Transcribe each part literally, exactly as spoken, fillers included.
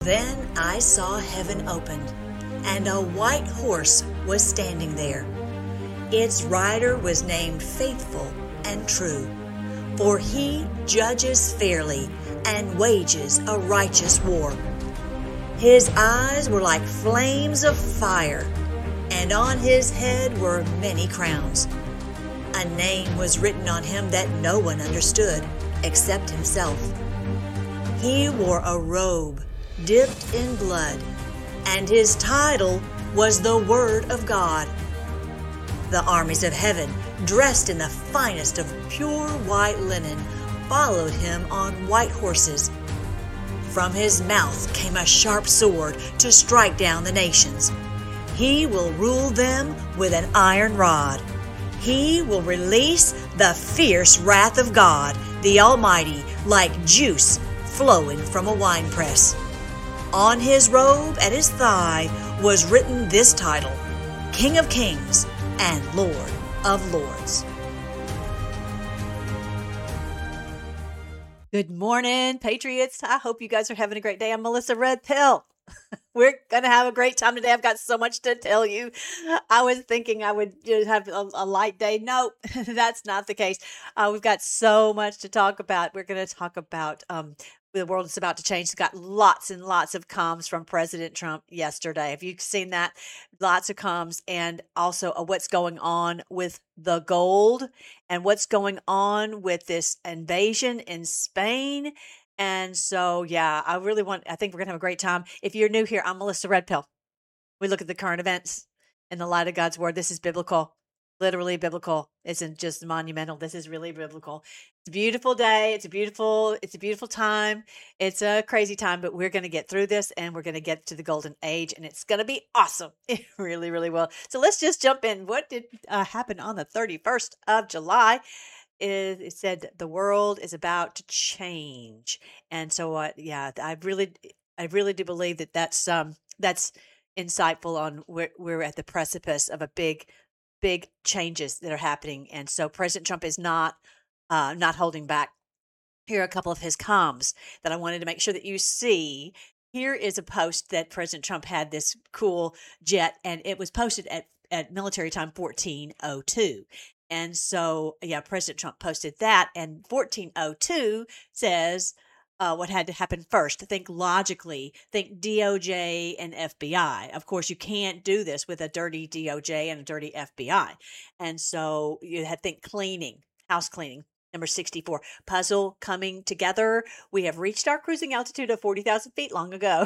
Then I saw heaven opened, and a white horse was standing there. Its rider was named Faithful and True, for he judges fairly and wages a righteous war. His eyes were like flames of fire, and on his head were many crowns. A name was written on him that no one understood except himself. He wore a robe dipped in blood, and his title was the Word of God. The armies of heaven, dressed in the finest of pure white linen, followed him on white horses. From his mouth came a sharp sword to strike down the nations. He will rule them with an iron rod. He will release the fierce wrath of God, the Almighty, like juice flowing from a winepress. On his robe at his thigh was written this title, King of Kings and Lord of Lords. Good morning, Patriots. I hope you guys are having a great day. I'm Melissa Red Pill. We're going to have a great time today. I've got so much to tell you. I was thinking I would just have a, a light day. Nope, that's not the case. Uh, we've got so much to talk about. We're going to talk about um, the world is about to change. We've got lots and lots of comms from President Trump yesterday. Have you seen that? Lots of comms, and also uh, what's going on with the gold and what's going on with this invasion in Spain. And so, yeah, I really want, I think we're going to have a great time. If you're new here, I'm Melissa Red Pill. We look at the current events in the light of God's word. This is biblical, literally biblical. It isn't just monumental. This is really biblical. It's a beautiful day. It's a beautiful, it's a beautiful time. It's a crazy time, but we're going to get through this and we're going to get to the golden age, and it's going to be awesome. It really, really will. So let's just jump in. What did uh, happen on the thirty-first of July? Is it said the world is about to change, and so uh, yeah, I really, I really do believe that that's um that's insightful on where we're at the precipice of a big, big changes that are happening, and so President Trump is not uh not holding back. Here are a couple of his comms that I wanted to make sure that you see. Here is a post that President Trump had, this cool jet, and it was posted at at military time fourteen oh two. And so, yeah, President Trump posted that, and fourteen oh two says uh, what had to happen first. Think logically, think D O J and F B I. Of course, you can't do this with a dirty D O J and a dirty F B I. And so you had to think cleaning, house cleaning. Number sixty-four, puzzle coming together. We have reached our cruising altitude of forty thousand feet long ago.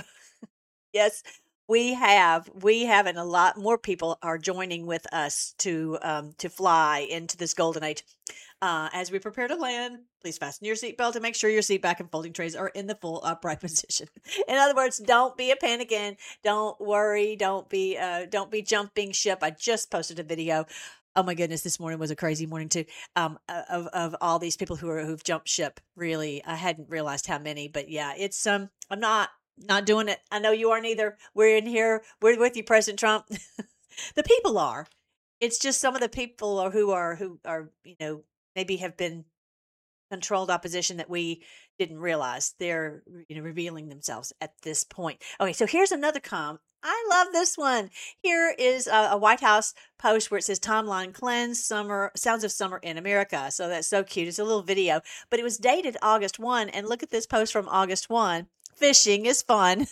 Yes. We have, we have, and a lot more people are joining with us to um, to fly into this golden age. Uh, as we prepare to land, please fasten your seatbelt and make sure your seat back and folding trays are in the full upright position. In other words, don't be a panicking. Don't worry. Don't be uh, don't be jumping ship. I just posted a video. Oh my goodness, this morning was a crazy morning too. Um, of of all these people who are who've jumped ship. Really, I hadn't realized how many, but yeah, it's um, I'm not. Not doing it. I know you aren't either. We're in here. We're with you, President Trump. The people are. It's just some of the people are who are who are you know maybe have been controlled opposition that we didn't realize. They're you know revealing themselves at this point. Okay, so here's another com. I love this one. Here is a, a White House post where it says timeline cleanse summer sounds of summer in America. So that's so cute. It's a little video, but it was dated August first, and look at this post from August first. Fishing is fun.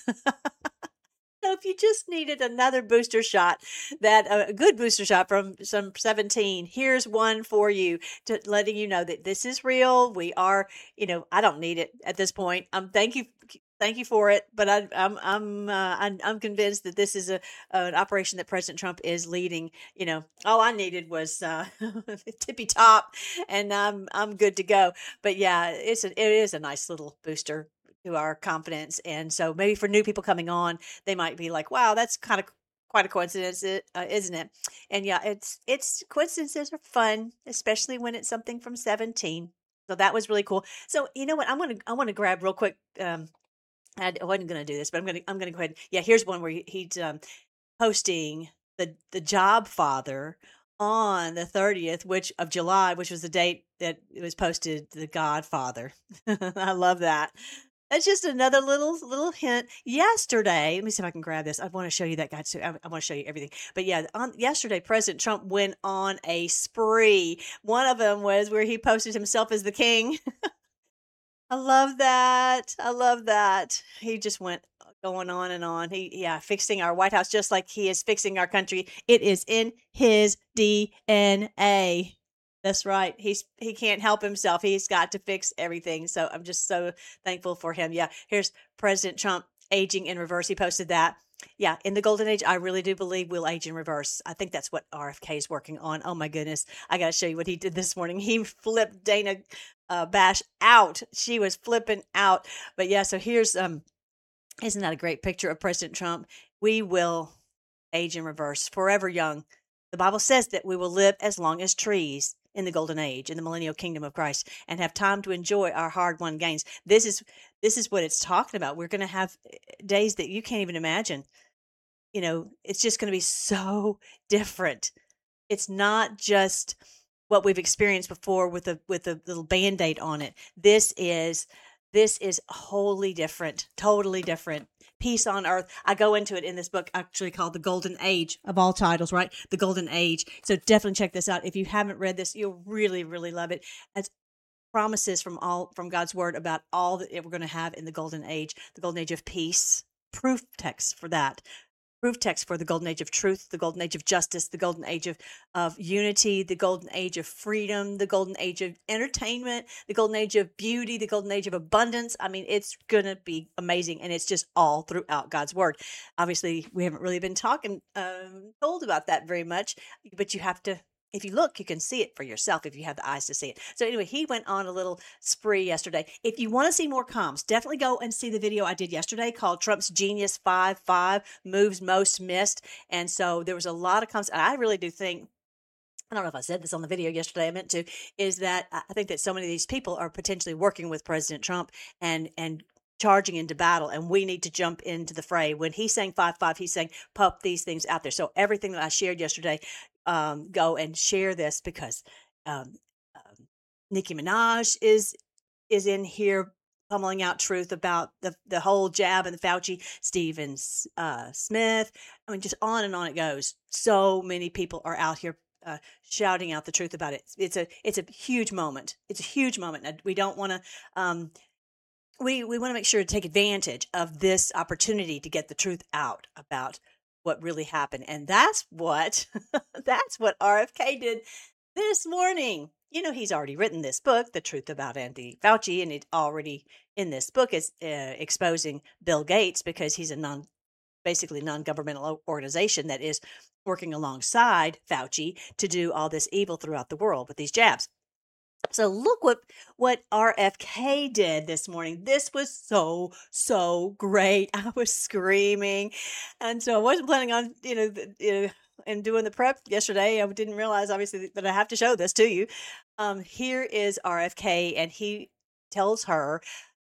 So if you just needed another booster shot, that uh, a good booster shot from some seventeen, here's one for you, to letting you know that this is real. We are, you know, I don't need it at this point. Um, thank you, thank you for it, but I, I'm, I'm, uh, I'm, I'm convinced that this is a an operation that President Trump is leading. You know, all I needed was uh, tippy top, and I'm, I'm good to go. But yeah, it's a, it is a nice little booster to our confidence. And so maybe for new people coming on, they might be like, wow, that's kind of quite a coincidence, uh, isn't it? And yeah, it's, it's coincidences are fun, especially when it's something from seventeen. So that was really cool. So you know what? I want to, I want to grab real quick. Um, I wasn't going to do this, but I'm going to, I'm going to go ahead. Yeah. Here's one where he, he's um, posting the, the job father on the thirtieth, which of July, which was the date that it was posted, The Godfather. I love that. That's just another little little hint. Yesterday, let me see if I can grab this. I want to show you that guy too. I, I want to show you everything. But yeah, on yesterday, President Trump went on a spree. One of them was where he posted himself as the king. I love that. I love that. He just went going on and on. He, yeah, fixing our White House just like he is fixing our country. It is in his D N A. That's right. He's he can't help himself. He's got to fix everything. So I'm just so thankful for him. Yeah, here's President Trump aging in reverse. He posted that. Yeah, in the golden age, I really do believe we'll age in reverse. I think that's what R F K is working on. Oh my goodness. I got to show you what he did this morning. He flipped Dana uh, Bash out. She was flipping out. But yeah, so here's, um, isn't that a great picture of President Trump? We will age in reverse, forever young. The Bible says that we will live as long as trees in the golden age, in the millennial kingdom of Christ, and have time to enjoy our hard-won gains. This is this is what it's talking about. We're going to have days that you can't even imagine. You know, it's just going to be so different. It's not just what we've experienced before with a with a little Band-Aid on it. This is this is wholly different, totally different. Peace on earth. I go into it in this book actually called The Golden Age, of all titles, right? The Golden Age. So definitely check this out. If you haven't read this, you'll really, really love it. It's promises from all from God's word about all that we're going to have in the Golden Age, the Golden Age of peace. Proof text for that. Proof text for the golden age of truth, the golden age of justice, the golden age of, of unity, the golden age of freedom, the golden age of entertainment, the golden age of beauty, the golden age of abundance. I mean, it's going to be amazing. And it's just all throughout God's word. Obviously, we haven't really been talking, um, told about that very much, but you have to, if you look, you can see it for yourself if you have the eyes to see it. So anyway, he went on a little spree yesterday. If you want to see more comms, definitely go and see the video I did yesterday called Trump's Genius five five Moves Most Missed. And so there was a lot of comms. And I really do think, I don't know if I said this on the video yesterday, I meant to, is that I think that so many of these people are potentially working with President Trump and, and charging into battle, and we need to jump into the fray. When he's saying five five, he's saying pump these things out there. So everything that I shared yesterday, um, go and share this because um, um, Nicki Minaj is is in here pummeling out truth about the the whole jab and the Fauci, Stephen uh, Smith. I mean, just on and on it goes. So many people are out here uh, shouting out the truth about it. It's a it's a huge moment. It's a huge moment. And we don't want to. Um, We we want to make sure to take advantage of this opportunity to get the truth out about what really happened. And that's what that's what R F K did this morning. You know, he's already written this book, The Truth About Anthony Fauci, and it already in this book is uh, exposing Bill Gates because he's a non basically non-governmental organization that is working alongside Fauci to do all this evil throughout the world with these jabs. So look what what R F K did this morning. This was so, so great. I was screaming. And so I wasn't planning on, you know, the, you know, and doing the prep yesterday. I didn't realize, obviously, that I have to show this to you. Um, here is R F K, and he tells her,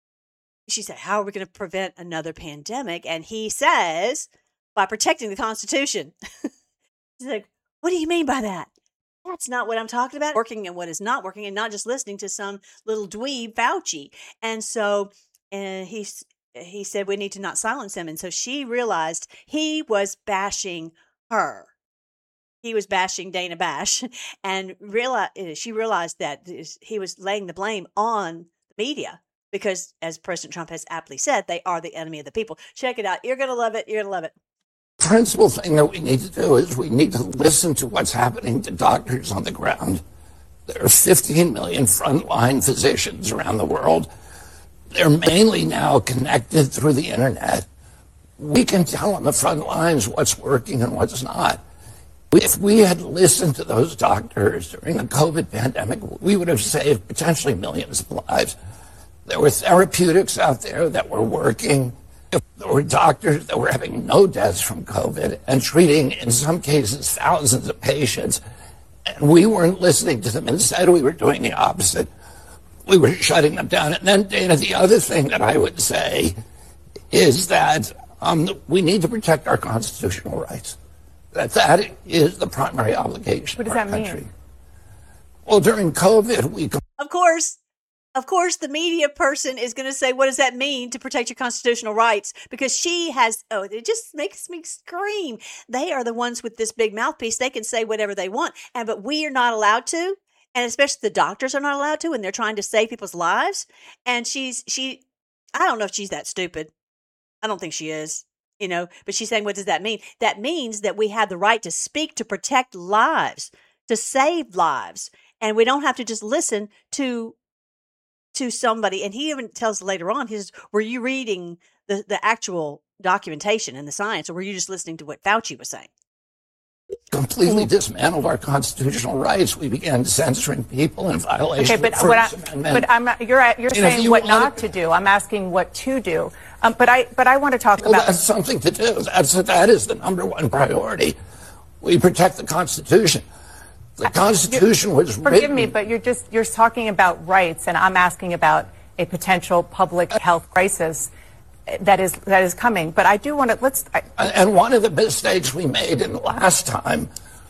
she said, how are we going to prevent another pandemic? And he says, by protecting the Constitution. She's like, what do you mean by that? That's not what I'm talking about. Working and what is not working, and not just listening to some little dweeb Fauci. And so, and he he said we need to not silence him. And so she realized he was bashing her. He was bashing Dana Bash, and realized she realized that he was laying the blame on the media because, as President Trump has aptly said, they are the enemy of the people. Check it out. You're gonna love it. You're gonna love it. Principal thing that we need to do is we need to listen to what's happening to doctors on the ground. There are fifteen million frontline physicians around the world. They're mainly now connected through the internet. We can tell on the front lines what's working and what's not. If we had listened to those doctors during the COVID pandemic, we would have saved potentially millions of lives. There were therapeutics out there that were working. There were doctors that were having no deaths from COVID and treating, in some cases, thousands of patients. And we weren't listening to them. Instead, we were doing the opposite. We were shutting them down. And then, Dana, the other thing that I would say is that um, we need to protect our constitutional rights. That that is the primary obligation what does of our that country. Mean? Well, during COVID, we... Of course. Of course, the media person is going to say, what does that mean to protect your constitutional rights? Because she has, oh, it just makes me scream. They are the ones with this big mouthpiece. They can say whatever they want. And, but we are not allowed to. And especially the doctors are not allowed to, and they're trying to save people's lives. And she's, she, I don't know if she's that stupid. I don't think she is, you know, but she's saying, what does that mean? That means that we have the right to speak, to protect lives, to save lives. And we don't have to just listen to to somebody. And he even tells later on, he says, were you reading the, the actual documentation and the science, or were you just listening to what Fauci was saying? Completely dismantled our constitutional rights. We began censoring people in violation okay, but of the First what I, Amendment. But I'm not, you're you're You know, saying you what wanna- not to do. I'm asking what to do. Um, but I but I want to talk Well, about that's something to do. That's, that is the number one priority. We protect the Constitution. The Constitution was Forgive written. me, but you're just you're talking about rights, and I'm asking about a potential public health crisis that is that is coming. But I do want to let's. I, And one of the mistakes we made in the last time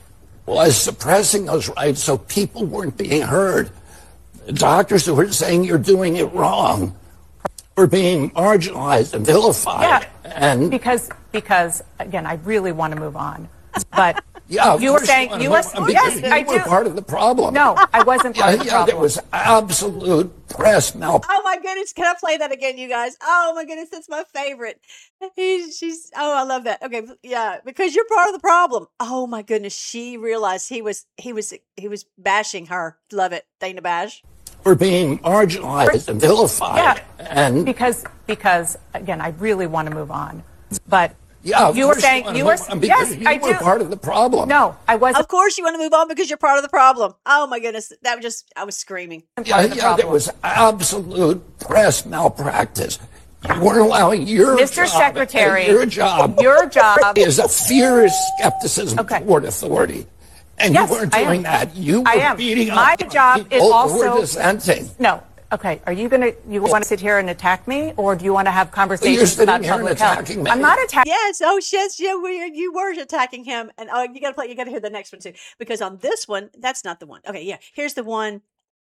was suppressing those rights so people weren't being heard. The doctors who were saying you're doing it wrong were being marginalized and vilified. yeah, And because because again, I really want to move on, but. yeah, of You were course saying wanna you move was- on yes, because you I were do. part of the problem. No, I wasn't part Yeah, of the yeah, problem. there was absolute press malpractice. Oh my goodness. Can I play that again, you guys? Oh my goodness. That's my favorite. He's, she's, oh, I love that. Okay. Yeah. Because you're part of the problem. Oh my goodness. She realized he was, he was, he was bashing her. Love it. Dana Bash. Were being marginalized and vilified. Yeah, And because because again, I really want to move on, but yeah, of you were course saying wanna you were move on because yes, you I were do. part of the problem. No, I wasn't. Of course you want to move on because you're part of the problem. Oh my goodness. That was just, I was screaming. Yeah, part of the yeah, there problem. was absolute press malpractice. You weren't allowing your Mister job, Secretary, your job, your job is a fierce skepticism Okay. toward authority, and Yes, you weren't I am. doing that. You were I am. beating My up on job is people who also- were dissenting. No. Okay. Are you going to, you want to sit here and attack me, or do you want to have conversations sitting about here and public health? attacking me. I'm not attacking. Yes. Oh, yes. Yeah, we, you were attacking him. And oh, you got to play, you got to hear the next one too. Because on this one, that's not the one. Okay. Yeah. Here's the one.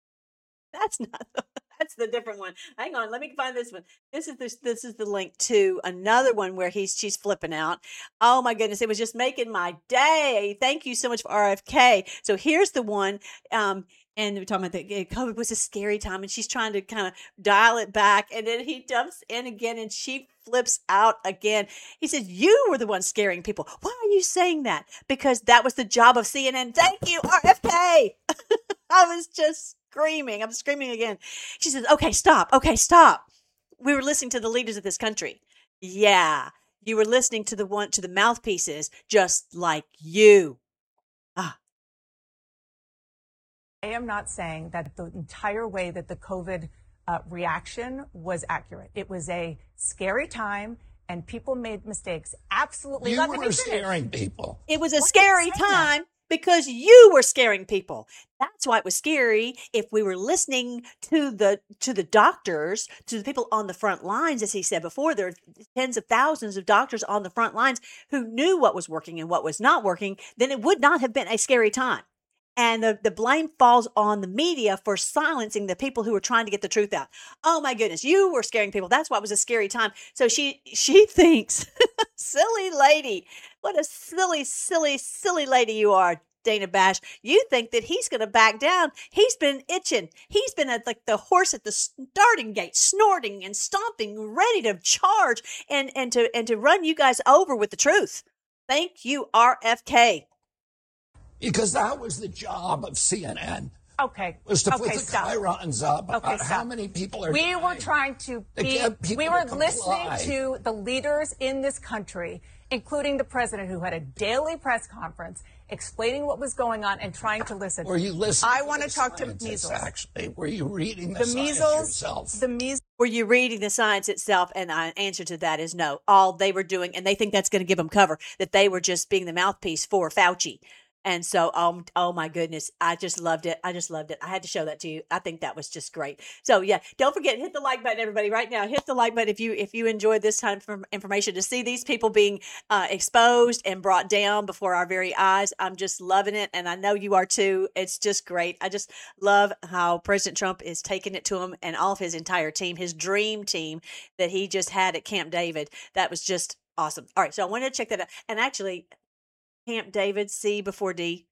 That's not the, that's the different one. Hang on. Let me find this one. This is this, this is the link to another one where he's, she's flipping out. Oh my goodness. It was just making my day. Thank you so much for R F K. So here's the one. Um, And we're talking about that COVID was a scary time, and she's trying to kind of dial it back. And then he dumps in again, and she flips out again. He says, "You were the one scaring people. Why are you saying that? Because that was the job of C N N. Thank you, R F K." I was just screaming. I'm screaming again. She says, "Okay, stop. Okay, stop. We were listening to the leaders of this country. Yeah, you were listening to the one to the mouthpieces, just like you." Ah. I am not saying that the entire way that the COVID uh, reaction was accurate. It was a scary time, and people made mistakes. Absolutely. You Let me were finish. scaring people. It was a Why scary are you saying that? time because you were scaring people. That's why it was scary. If we were listening to the to the doctors, to the people on the front lines, as he said before, there are tens of thousands of doctors on the front lines who knew what was working and what was not working, then it would not have been a scary time. And the, the blame falls on the media for silencing the people who were trying to get the truth out. Oh my goodness, you were scaring people. That's why it was a scary time. So she she thinks, silly lady, what a silly, silly, silly lady you are, Dana Bash. You think that he's going to back down. He's been itching. He's been at like the horse at the starting gate, snorting and stomping, ready to charge and, and to and to run you guys over with the truth. Thank you, R F K. Because that was the job of C N N. Okay. Was to okay, put the stop. chyrons up Okay, about stop. how many people are We dying. were trying to To be, get people we were to listening comply. to the leaders in this country, including the president, who had a daily press conference explaining what was going on and trying to listen. Were you listening? I to want the to talk to scientists, measles. Actually, were you reading the, The science measles, yourself? the measles. Were you reading the science itself? And the answer to that is no. All they were doing, and they think that's going to give them cover, that they were just being the mouthpiece for Fauci. And so, um, oh my goodness, I just loved it. I just loved it. I had to show that to you. I think that was just great. So yeah, don't forget, hit the like button, everybody, right now. Hit the like button if you if you enjoyed this time of information, to see these people being uh, exposed and brought down before our very eyes. I'm just loving it, and I know you are too. It's just great. I just love how President Trump is taking it to him and all of his entire team, his dream team that he just had at Camp David. That was just awesome. All right, so I wanted to check that out, and actually. Camp David, C before D.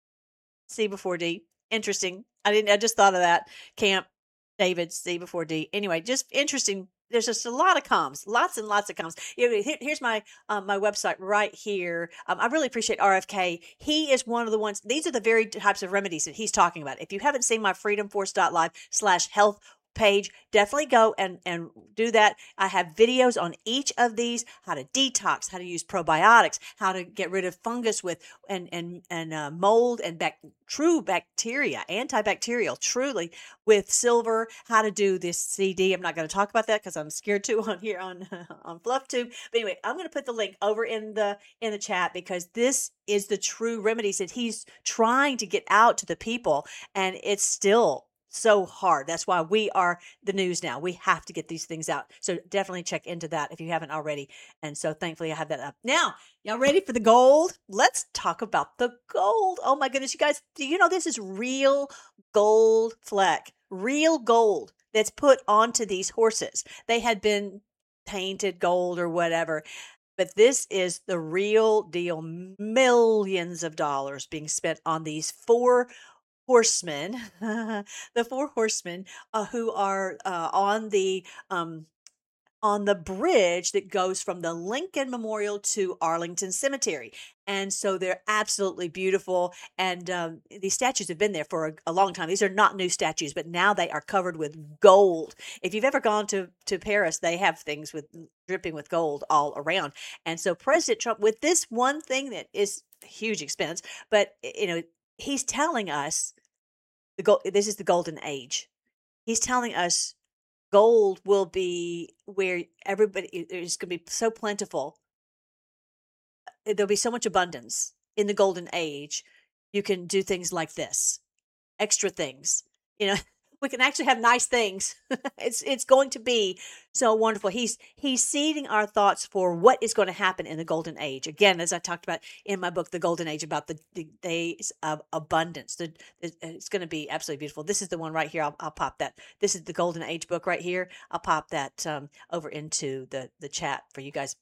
C before D. Interesting. I didn't, I just thought of that. Camp David, C before D. Anyway, just interesting. There's just a lot of comms, lots and lots of comms. You know, here, here's my um, my website right here. Um, I really appreciate R F K. He is one of the ones, these are the very types of remedies that he's talking about. If you haven't seen my freedomforce.live slash health page, definitely go and and do that. I have videos on each of these: how to detox, how to use probiotics, how to get rid of fungus with and and and uh, mold and bac- true bacteria, antibacterial, truly, with silver. How to do this C D. I'm not going to talk about that because I'm scared to on here on on FluffTube. But anyway, I'm going to put the link over in the in the chat, because this is the true remedies that he's trying to get out to the people, and it's still so hard. That's why we are the news now. We have to get these things out. So definitely check into that if you haven't already. And so thankfully I have that up. Now, y'all ready for the gold? Let's talk about the gold. Oh my goodness, you guys, do you know this is real gold fleck, real gold that's put onto these horses? They had been painted gold or whatever. But this is the real deal. Millions of dollars being spent on these four horsemen, the four horsemen uh, who are uh, on the um, on the bridge that goes from the Lincoln Memorial to Arlington Cemetery. And so they're absolutely beautiful. And um, these statues have been there for a, a long time. These are not new statues, but now they are covered with gold. If you've ever gone to, to Paris, they have things with dripping with gold all around. And so President Trump, with this one thing that is a huge expense, but you know, he's telling us the gold, this is the golden age. He's telling us gold will be where everybody is going to be so plentiful. There'll be so much abundance in the golden age. You can do things like this, extra things. You know, we can actually have nice things. it's it's going to be so wonderful. He's he's seeding our thoughts for what is going to happen in the golden age. Again, as I talked about in my book, The Golden Age, about the, the days of abundance. The, it's going to be absolutely beautiful. This is the one right here. I'll, I'll pop that. This is the Golden Age book right here. I'll pop that um, over into the the chat for you guys.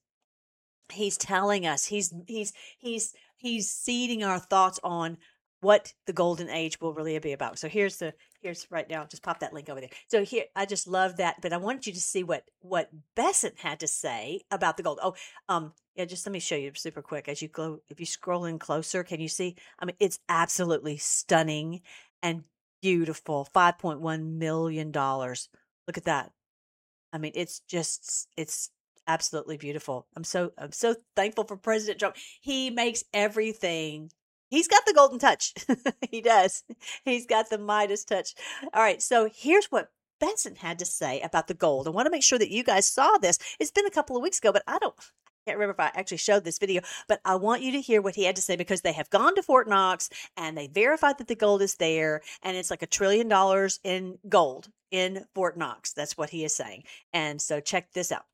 He's telling us. He's he's he's he's seeding our thoughts on what the golden age will really be about. So here's the here's right now. Just pop that link over there. So here, I just love that. But I wanted you to see what what Bessent had to say about the gold. Oh, um, yeah. Just let me show you super quick. As you go, if you scroll in closer, can you see? I mean, it's absolutely stunning and beautiful. Five point one million dollars. Look at that. I mean, it's just it's. absolutely beautiful. I'm so I'm so thankful for President Trump. He makes everything. He's got the golden touch. He does. He's got the Midas touch. All right. So here's what Bessent had to say about the gold. I want to make sure that you guys saw this. It's been a couple of weeks ago, but I don't I can't remember if I actually showed this video, but I want you to hear what he had to say, because they have gone to Fort Knox and they verified that the gold is there, and it's like a trillion dollars in gold in Fort Knox. That's what he is saying. And so check this out.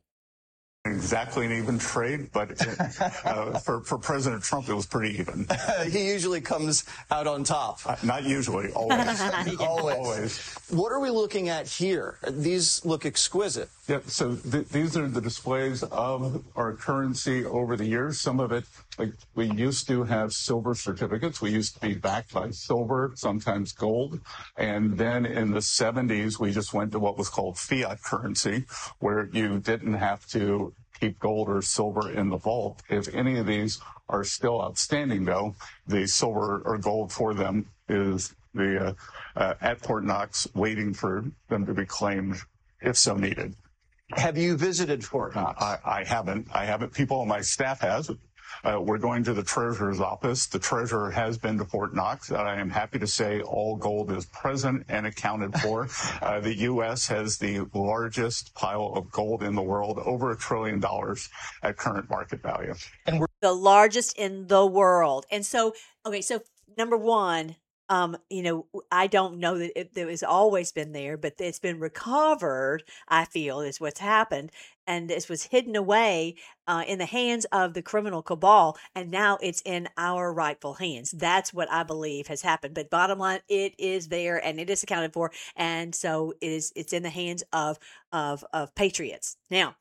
Exactly an even trade, but uh, for, for President Trump, it was pretty even. He usually comes out on top. Uh, not usually, always. always. Always. What are we looking at here? These look exquisite. Yeah, so th- these are the displays of our currency over the years. Some of it, like we used to have silver certificates. We used to be backed by silver, sometimes gold. And then in the seventies, we just went to what was called fiat currency, where you didn't have to keep gold or silver in the vault. If any of these are still outstanding, though, the silver or gold for them is the uh, uh, at Fort Knox, waiting for them to be claimed if so needed. Have you visited Fort Knox? I, I haven't. I haven't. People on my staff has. Uh, we're going to the Treasurer's office. The Treasurer has been to Fort Knox. I am happy to say all gold is present and accounted for. Uh, the U S has the largest pile of gold in the world, over a trillion dollars at current market value. And we're The largest in the world. And so, okay, so number one, um, you know, I don't know that it, it has always been there, but it's been recovered, I feel, is what's happened. And this was hidden away uh, in the hands of the criminal cabal. And now it's in our rightful hands. That's what I believe has happened. But bottom line, it is there and it is accounted for. And so it is, it's in the hands of, of, of patriots. Now,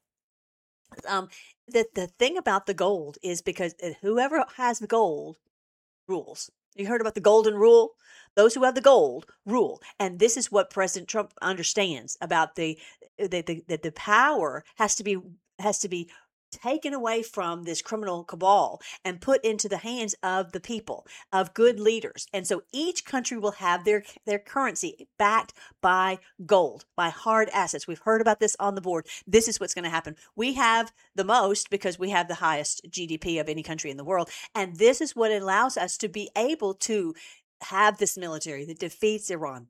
um, the, the thing about the gold is because whoever has the gold rules. You heard about the golden rule? Those who have the gold rule. And this is what President Trump understands about the that the, the, the power has to be has to be taken away from this criminal cabal and put into the hands of the people, of good leaders. And so each country will have their their currency backed by gold, by hard assets. We've heard about this on the board. This is what's going to happen. We have the most because we have the highest G D P of any country in the world. And this is what allows us to be able to have this military that defeats Iran.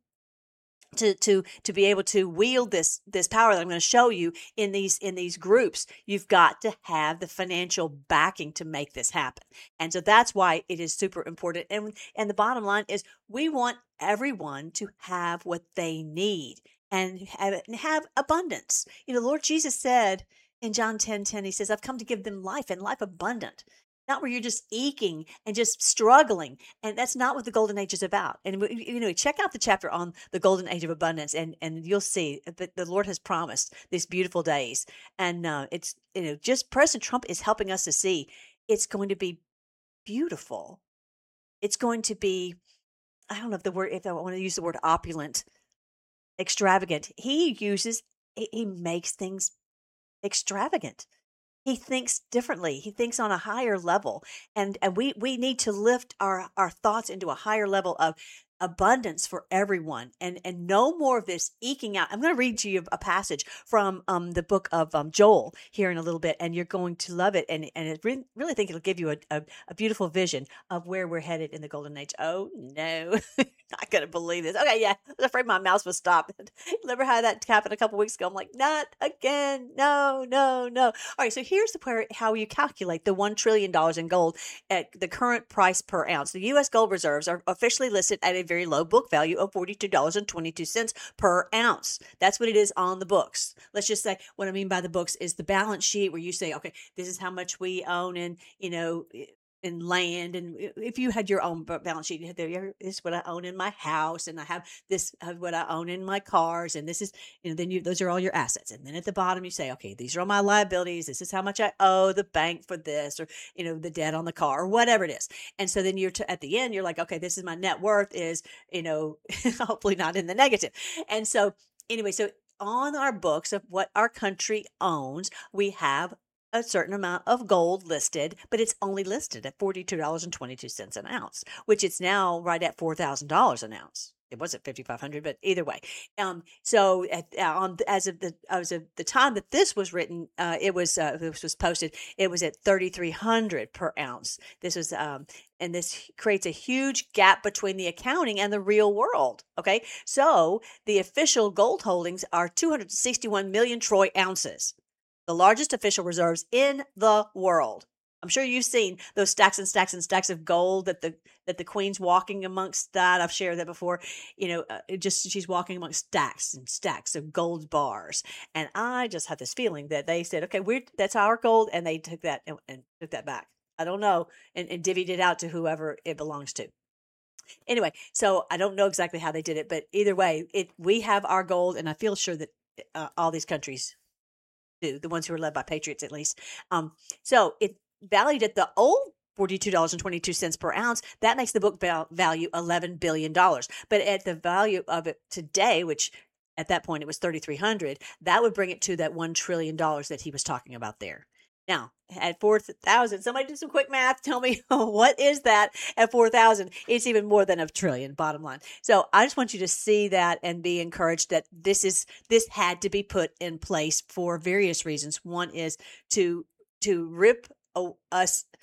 To, to to be able to wield this this power that I'm going to show you in these in these groups, you've got to have the financial backing to make this happen. And so that's why it is super important. And and the bottom line is we want everyone to have what they need and have, and have abundance. You know, Lord Jesus said in John ten ten, he says, I've come to give them life and life abundant. Not where you're just eking and just struggling. And that's not what the golden age is about. And, you know, check out the chapter on the golden age of abundance and, and you'll see that the Lord has promised these beautiful days. And uh, it's, you know, just President Trump is helping us to see it's going to be beautiful. It's going to be, I don't know if the word, if I want to use the word opulent, extravagant. He uses, he makes things extravagant. He thinks differently. He thinks on a higher level. And, and we, we need to lift our, our thoughts into a higher level of abundance for everyone and, and no more of this eking out. I'm going to read to you a passage from um, the book of um, Joel here in a little bit, and you're going to love it. And, and I re- really think it'll give you a, a, a beautiful vision of where we're headed in the golden age. Oh, no. Not going to believe this. Okay, yeah. I was afraid my mouse would stop. Never had that happen a couple weeks ago. I'm like, not again. No, no, no. All right, so here's the where, how you calculate the one trillion dollars in gold at the current price per ounce. The U S gold reserves are officially listed at a very low book value of forty-two dollars and twenty-two cents per ounce. That's what it is on the books. Let's just say what I mean by the books is the balance sheet where you say, okay, this is how much we own in, you know, in land. And if you had your own balance sheet, you had there, this is what I own in my house. And I have this, what I own in my cars. And this is, you know, then you, those are all your assets. And then at the bottom, you say, okay, these are all my liabilities. This is how much I owe the bank for this, or, you know, the debt on the car or whatever it is. And so then you're to, at the end, you're like, okay, this is my net worth is, you know, hopefully not in the negative. And so anyway, so on our books of what our country owns, we have a certain amount of gold listed, but it's only listed at forty-two dollars and twenty-two cents an ounce, which it's now right at four thousand dollars an ounce. It was at fifty-five hundred, but either way. Um, so at, uh, on as of the as of the time that this was written, uh, it was uh, this was posted. It was at thirty-three hundred per ounce. This was um, and this creates a huge gap between the accounting and the real world. Okay, so the official gold holdings are two hundred sixty-one million troy ounces, the largest official reserves in the world. I'm sure you've seen those stacks and stacks and stacks of gold that the that the queen's walking amongst that. I've shared that before. You know, uh, it just she's walking amongst stacks and stacks of gold bars. And I just have this feeling that they said, okay, we're that's our gold, and they took that and, and took that back. I don't know, and, and divvied it out to whoever it belongs to. Anyway, so I don't know exactly how they did it, but either way, it we have our gold, and I feel sure that uh, all these countries do, the ones who are led by patriots at least. Um, so it valued at the old forty-two dollars and twenty-two cents per ounce, that makes the book value eleven billion dollars. But at the value of it today, which at that point it was thirty-three hundred, that would bring it to that one trillion dollars that he was talking about there. Now, at four thousand, somebody do some quick math. Tell me, what is that at four thousand? It's even more than a trillion, bottom line. So I just want you to see that and be encouraged that this is this had to be put in place for various reasons. One is to to rip us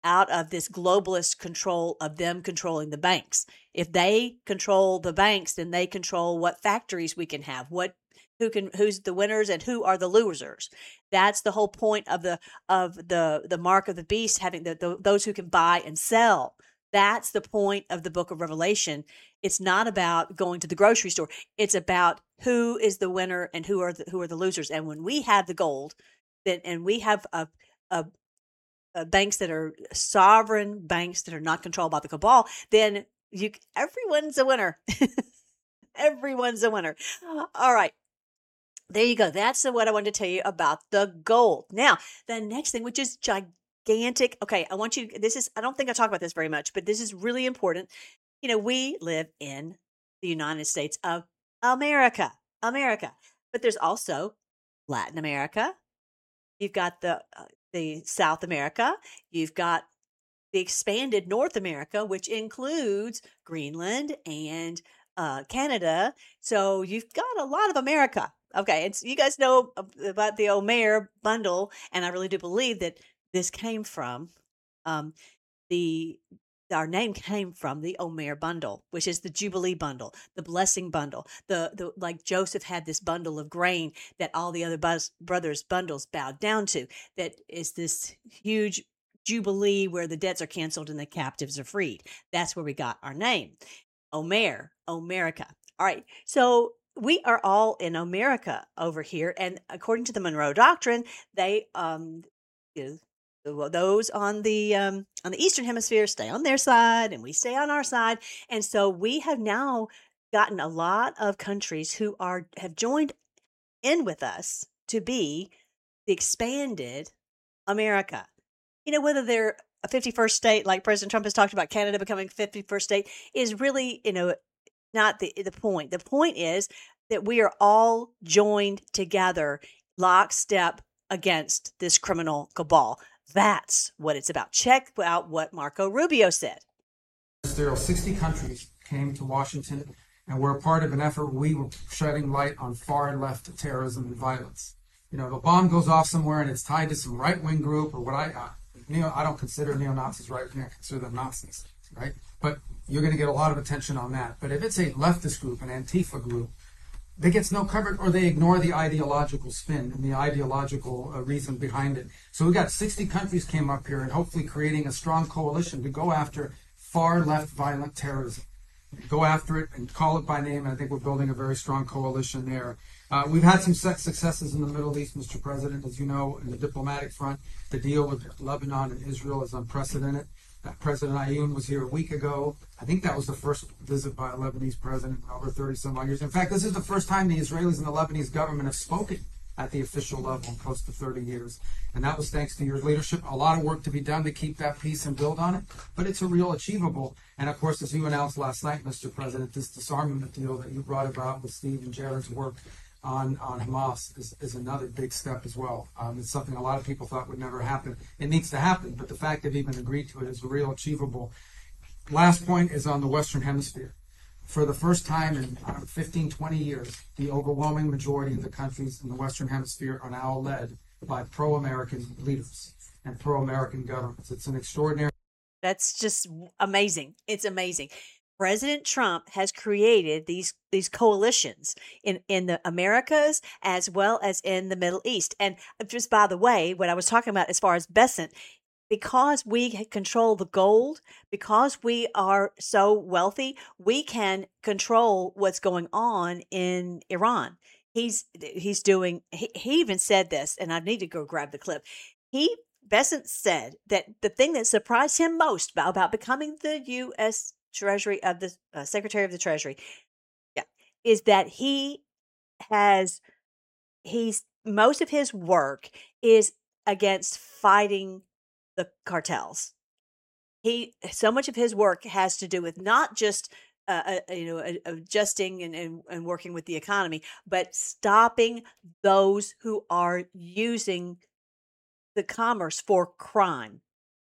out of this globalist control of them controlling the banks. If they control the banks, then they control what factories we can have, what who can who's the winners and who are the losers. That's the whole point of the of the the mark of the beast, having the, the those who can buy and sell. That's the point of the book of Revelation. It's not about going to the grocery store. It's about who is the winner and who are the, who are the losers. And when we have the gold, then and we have a, a, a banks that are sovereign banks that are not controlled by the cabal, then you everyone's a winner. Everyone's a winner. All right. There you go. That's what I wanted to tell you about the gold. Now, the next thing, which is gigantic. Okay, I want you, this is, I don't think I talk about this very much, but this is really important. You know, we live in the United States of America, America, but there's also Latin America. You've got the, uh, the South America. You've got the expanded North America, which includes Greenland and uh, Canada. So you've got a lot of America. Okay, and so you guys know about the Omer bundle, and I really do believe that this came from um, the our name came from the Omer bundle, which is the Jubilee bundle, the blessing bundle. The the like Joseph had this bundle of grain that all the other bus, brothers' bundles bowed down to. That is this huge Jubilee where the debts are canceled and the captives are freed. That's where we got our name, Omer, Omerica. All right, so we are all in America over here, and according to the Monroe Doctrine, they um, you know, those on the um, on the Eastern Hemisphere stay on their side, and we stay on our side, and so we have now gotten a lot of countries who are have joined in with us to be the expanded America. You know, whether they're a fifty-first state, like President Trump has talked about, Canada becoming fifty-first state, is really, you know, not the the point. The point is that we are all joined together, lockstep against this criminal cabal. That's what it's about. Check out what Marco Rubio said. sixty countries came to Washington and were a part of an effort. We were shedding light on far left terrorism and violence. You know, if a bomb goes off somewhere and it's tied to some right-wing group or what I, uh, neo, I don't consider neo-Nazis right-wing, I consider them Nazis, right? But you're going to get a lot of attention on that. But if it's a leftist group, an Antifa group, that gets no coverage, or they ignore the ideological spin and the ideological uh, reason behind it. So we got sixty countries came up here and hopefully creating a strong coalition to go after far left violent terrorism. Go after it and call it by name. I think we're building a very strong coalition there. Uh, we've had some successes in the Middle East, Mister President. As you know, in the diplomatic front, the deal with Lebanon and Israel is unprecedented. Uh, President Ayoun was here a week ago. I think that was the first visit by a Lebanese president in over thirty some odd years. In fact, this is the first time the Israelis and the Lebanese government have spoken at the official level in close to thirty years. And that was thanks to your leadership. A lot of work to be done to keep that peace and build on it, but it's a real achievable. And of course, as you announced last night, Mister President, this disarmament deal that you brought about with Steve and Jared's work on, on Hamas is, is another big step as well. Um, it's something a lot of people thought would never happen. It needs to happen, but the fact they've even agreed to it is real achievable. Last point is on the Western Hemisphere. For the first time in I don't know, fifteen, twenty years, the overwhelming majority of the countries in the Western Hemisphere are now led by pro-American leaders and pro-American governments. It's an extraordinary... That's just amazing. It's amazing. President Trump has created these these coalitions in, in the Americas as well as in the Middle East. And just by the way, what I was talking about as far as Bessent, because we control the gold, because we are so wealthy, we can control what's going on in Iran. He's he's doing, he, he even said this, and I need to go grab the clip. He, Bessent said that the thing that surprised him most about, about becoming the U S Treasury of the uh, Secretary of the Treasury, yeah, is that he has, he's, most of his work is against fighting the cartels. He, so much of his work has to do with not just uh, uh, you know uh, adjusting and, and and working with the economy, but stopping those who are using the commerce for crime,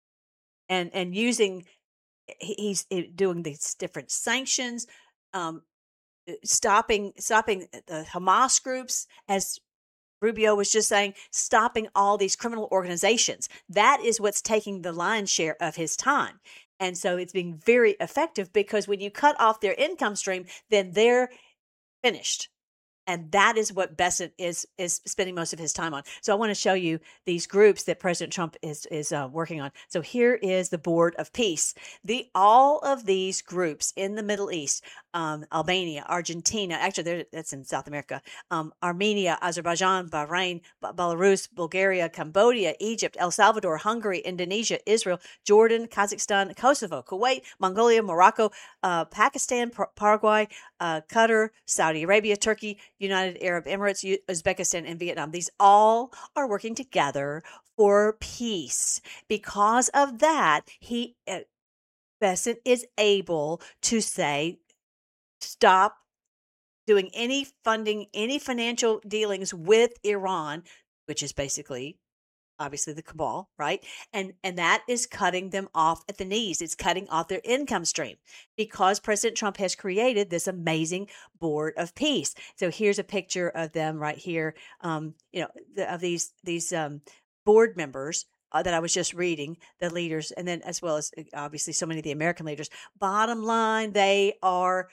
and and using he's doing these different sanctions, um, stopping stopping the Hamas groups as Rubio was just saying stopping all these criminal organizations. That is what's taking the lion's share of his time. And so it's being very effective because when you cut off their income stream, then they're finished. And that is what Bessent is is spending most of his time on. So I want to show you these groups that President Trump is is uh, working on. So here is the Board of Peace. The all of these groups in the Middle East, um, Albania, Argentina, actually that's in South America, um, Armenia, Azerbaijan, Bahrain, Belarus, Bulgaria, Cambodia, Egypt, El Salvador, Hungary, Indonesia, Israel, Jordan, Kazakhstan, Kosovo, Kuwait, Mongolia, Morocco, uh, Pakistan, Par- Paraguay, uh, Qatar, Saudi Arabia, Turkey, United Arab Emirates, Uzbekistan, and Vietnam. These all are working together for peace. Because of that, he uh, Bessent is able to say, stop doing any funding, any financial dealings with Iran, which is basically obviously the cabal, right? And and that is cutting them off at the knees. It's cutting off their income stream because President Trump has created this amazing Board of Peace. So here's a picture of them right here. Um, you know, the, of these these um, board members uh, that I was just reading, the leaders, and then as well as obviously so many of the American leaders. Bottom line, they are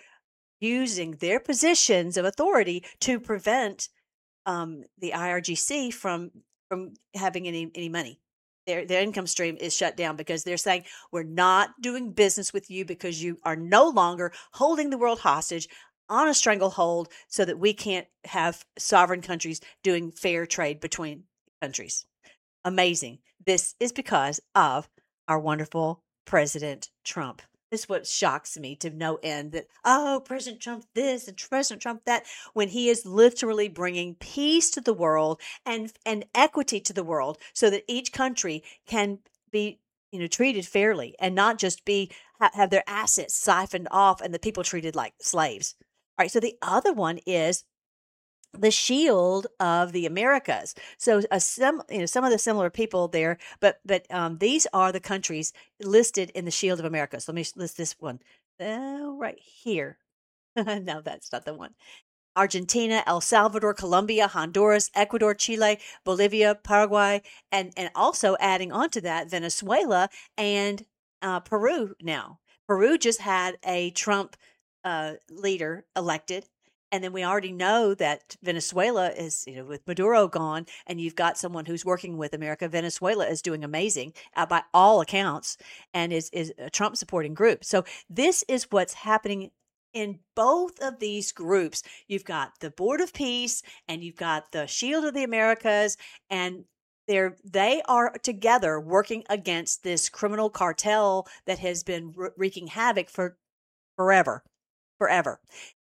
using their positions of authority to prevent um, the I R G C from from having any any money. Their their income stream is shut down because they're saying we're not doing business with you because you are no longer holding the world hostage on a stranglehold so that we can't have sovereign countries doing fair trade between countries. Amazing. This is because of our wonderful President Trump. This is what shocks me to no end that, oh, President Trump this and President Trump that, when he is literally bringing peace to the world and, and equity to the world so that each country can be, you know, treated fairly and not just be ha- have their assets siphoned off and the people treated like slaves. All right. So the other one is the Shield of the Americas. So a sim, you know, some of the similar people there, but but um, these are the countries listed in the Shield of Americas. So let me list this one uh, right here. No, that's not the one. Argentina, El Salvador, Colombia, Honduras, Ecuador, Chile, Bolivia, Paraguay, and and also adding on to that, Venezuela and uh, Peru now. Peru just had a Trump uh, leader elected. And then we already know that Venezuela is, you know, with Maduro gone, and you've got someone who's working with America. Venezuela is doing amazing uh, by all accounts, and is is a Trump supporting group. So this is what's happening in both of these groups. You've got the Board of Peace, and you've got the Shield of the Americas, and they're they are together working against this criminal cartel that has been wreaking havoc for forever, forever.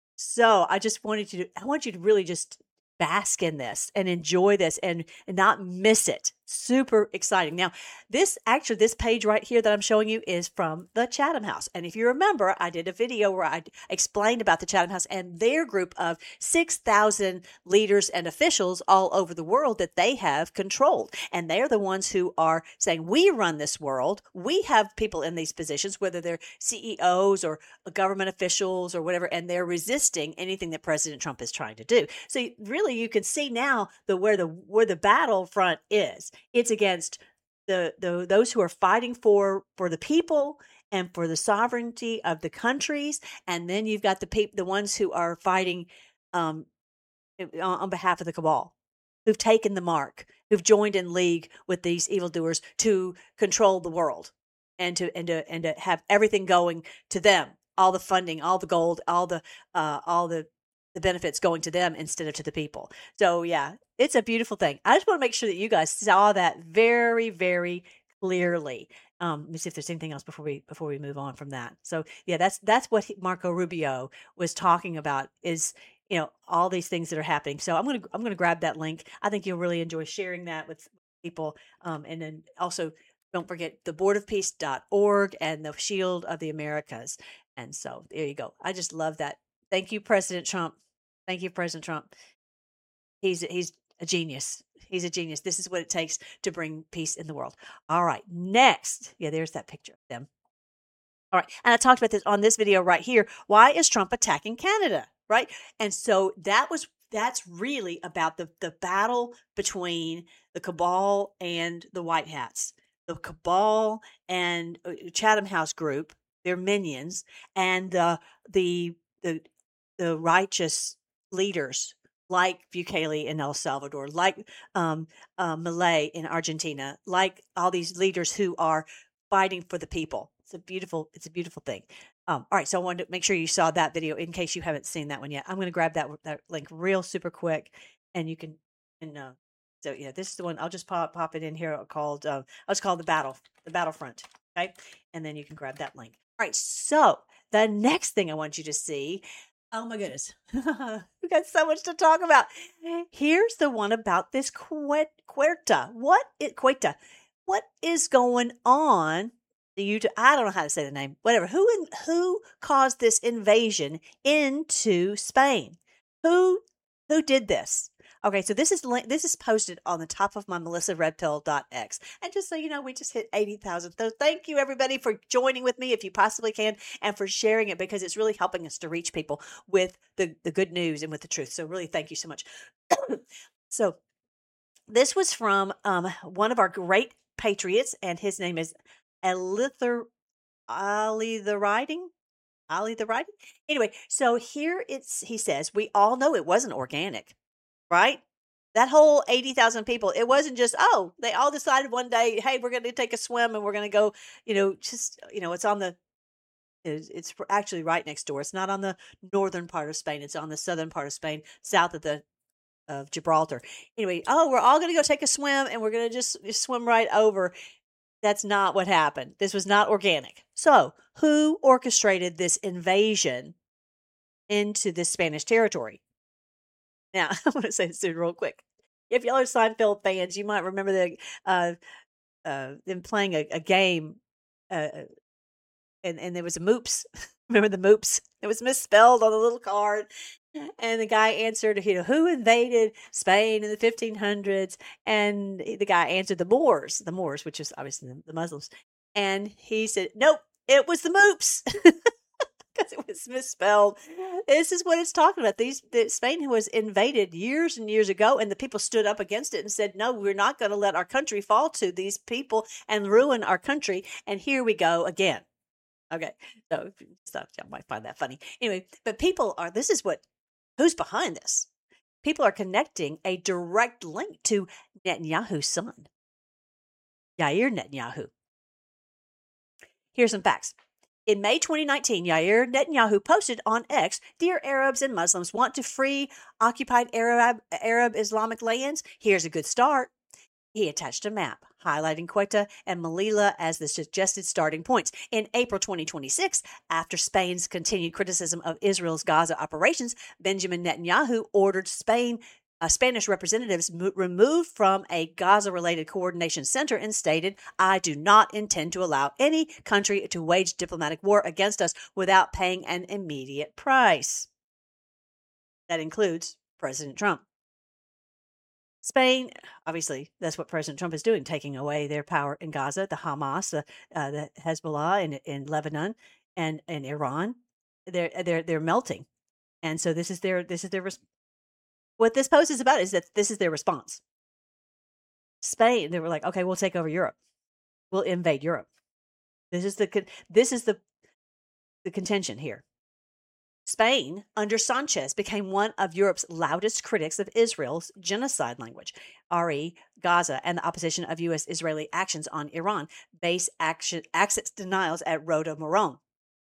So I just wanted you to, I want you to really just bask in this and enjoy this and, and not miss it. Super exciting. Now, this actually, this page right here that I'm showing you is from the Chatham House. And if you remember, I did a video where I explained about the Chatham House and their group of six thousand leaders and officials all over the world that they have controlled. And they're the ones who are saying, we run this world. We have people in these positions, whether they're C E Os or government officials or whatever, and they're resisting anything that President Trump is trying to do. So really, you can see now the where the where the battlefront is. It's against the, the those who are fighting for for the people and for the sovereignty of the countries, and then you've got the pe- the ones who are fighting um, on, on behalf of the cabal, who've taken the mark, who've joined in league with these evildoers to control the world and to and to and to have everything going to them, all the funding, all the gold, all the uh, all the the benefits going to them instead of to the people. So yeah, it's a beautiful thing. I just want to make sure that you guys saw that very, very clearly. Um, let me see if there's anything else before we before we move on from that. So yeah, that's that's what he, Marco Rubio was talking about, is, you know, all these things that are happening. So I'm gonna I'm gonna grab that link. I think you'll really enjoy sharing that with people. Um, and then also don't forget the board of peace dot org and the Shield of the Americas. And so there you go. I just love that. Thank you, President Trump. Thank you, President Trump. He's he's a genius. He's a genius. This is what it takes to bring peace in the world. All right, next. Yeah, there's that picture of them. All right, and I talked about this on this video right here. Why is Trump attacking Canada, right? And so that was that's really about the, the battle between the cabal and the white hats. The cabal and uh, Chatham House group, their minions, and the the the the righteous leaders like Bukele in El Salvador, like um, uh, Milei in Argentina, like all these leaders who are fighting for the people. It's a beautiful, it's a beautiful thing. Um, all right, so I wanted to make sure you saw that video in case you haven't seen that one yet. I'm going to grab that that link real super quick, and you can. And uh, so yeah, this is the one. I'll just pop pop it in here. Called uh, I'll just call it the battle, the battlefront. Okay, and then you can grab that link. All right, so the next thing I want you to see. Oh my goodness, we got so much to talk about. Here's the one about this Cuerta. What it Cuerta? What is going on? The YouTube, I don't know how to say the name. Whatever. Who in, who caused this invasion into Spain? Who who did this? Okay, so this is link, this is posted on the top of my melissa red pill dot x. And just so you know, we just hit eighty thousand. So thank you, everybody, for joining with me if you possibly can, and for sharing it, because it's really helping us to reach people with the, the good news and with the truth. So really, thank you so much. So this was from um, one of our great patriots, and his name is Elither Ali the Writing. Ali the Writing. Anyway, so here it's he says, we all know it wasn't organic. Right? That whole eighty thousand people, it wasn't just, oh, they all decided one day, hey, we're going to take a swim and we're going to go, you know, just, you know, it's on the, it's, it's actually right next door. It's not on the northern part of Spain. It's on the southern part of Spain, south of the, of Gibraltar. Anyway, oh, we're all going to go take a swim and we're going to just, just swim right over. That's not what happened. This was not organic. So who orchestrated this invasion into this Spanish territory? Now, I want to say this real quick. If y'all are Seinfeld fans, you might remember the uh, uh, them playing a, a game, uh, and and there was a moops. Remember the moops? It was misspelled on the little card, and the guy answered, you know, who invaded Spain in the fifteen hundreds? And the guy answered the Moors, the Moors, which is obviously the, the Muslims. And he said, nope, it was the moops. Because it was misspelled. This is what it's talking about. These the, Spain was invaded years and years ago, and the people stood up against it and said, no, we're not going to let our country fall to these people and ruin our country. And here we go again. Okay, so stuff y'all might find that funny. Anyway, but people are, this is what, who's behind this? People are connecting a direct link to Netanyahu's son, Yair Netanyahu. Here's some facts. In May twenty nineteen, Yair Netanyahu posted on X, "Dear Arabs and Muslims, want to free occupied Arab Arab Islamic lands? Here's a good start." He attached a map highlighting Ceuta and Melilla as the suggested starting points. In April twenty twenty-six, after Spain's continued criticism of Israel's Gaza operations, Benjamin Netanyahu ordered Spain Uh, Spanish representatives mo- removed from a Gaza-related coordination center and stated, "I do not intend to allow any country to wage diplomatic war against us without paying an immediate price." That includes President Trump. Spain, obviously, that's what President Trump is doing, taking away their power in Gaza, the Hamas, the, uh, the Hezbollah in, in Lebanon, and, and Iran. They're they're they're melting, and so this is their this is their response. What this post is about is that this is their response. Spain, they were like, okay, we'll take over Europe. We'll invade Europe. This is the this is the the contention here. Spain, under Sanchez, became one of Europe's loudest critics of Israel's genocide language, R E, Gaza, and the opposition of U S-Israeli actions on Iran, base action, access denials at Rhoda Moron.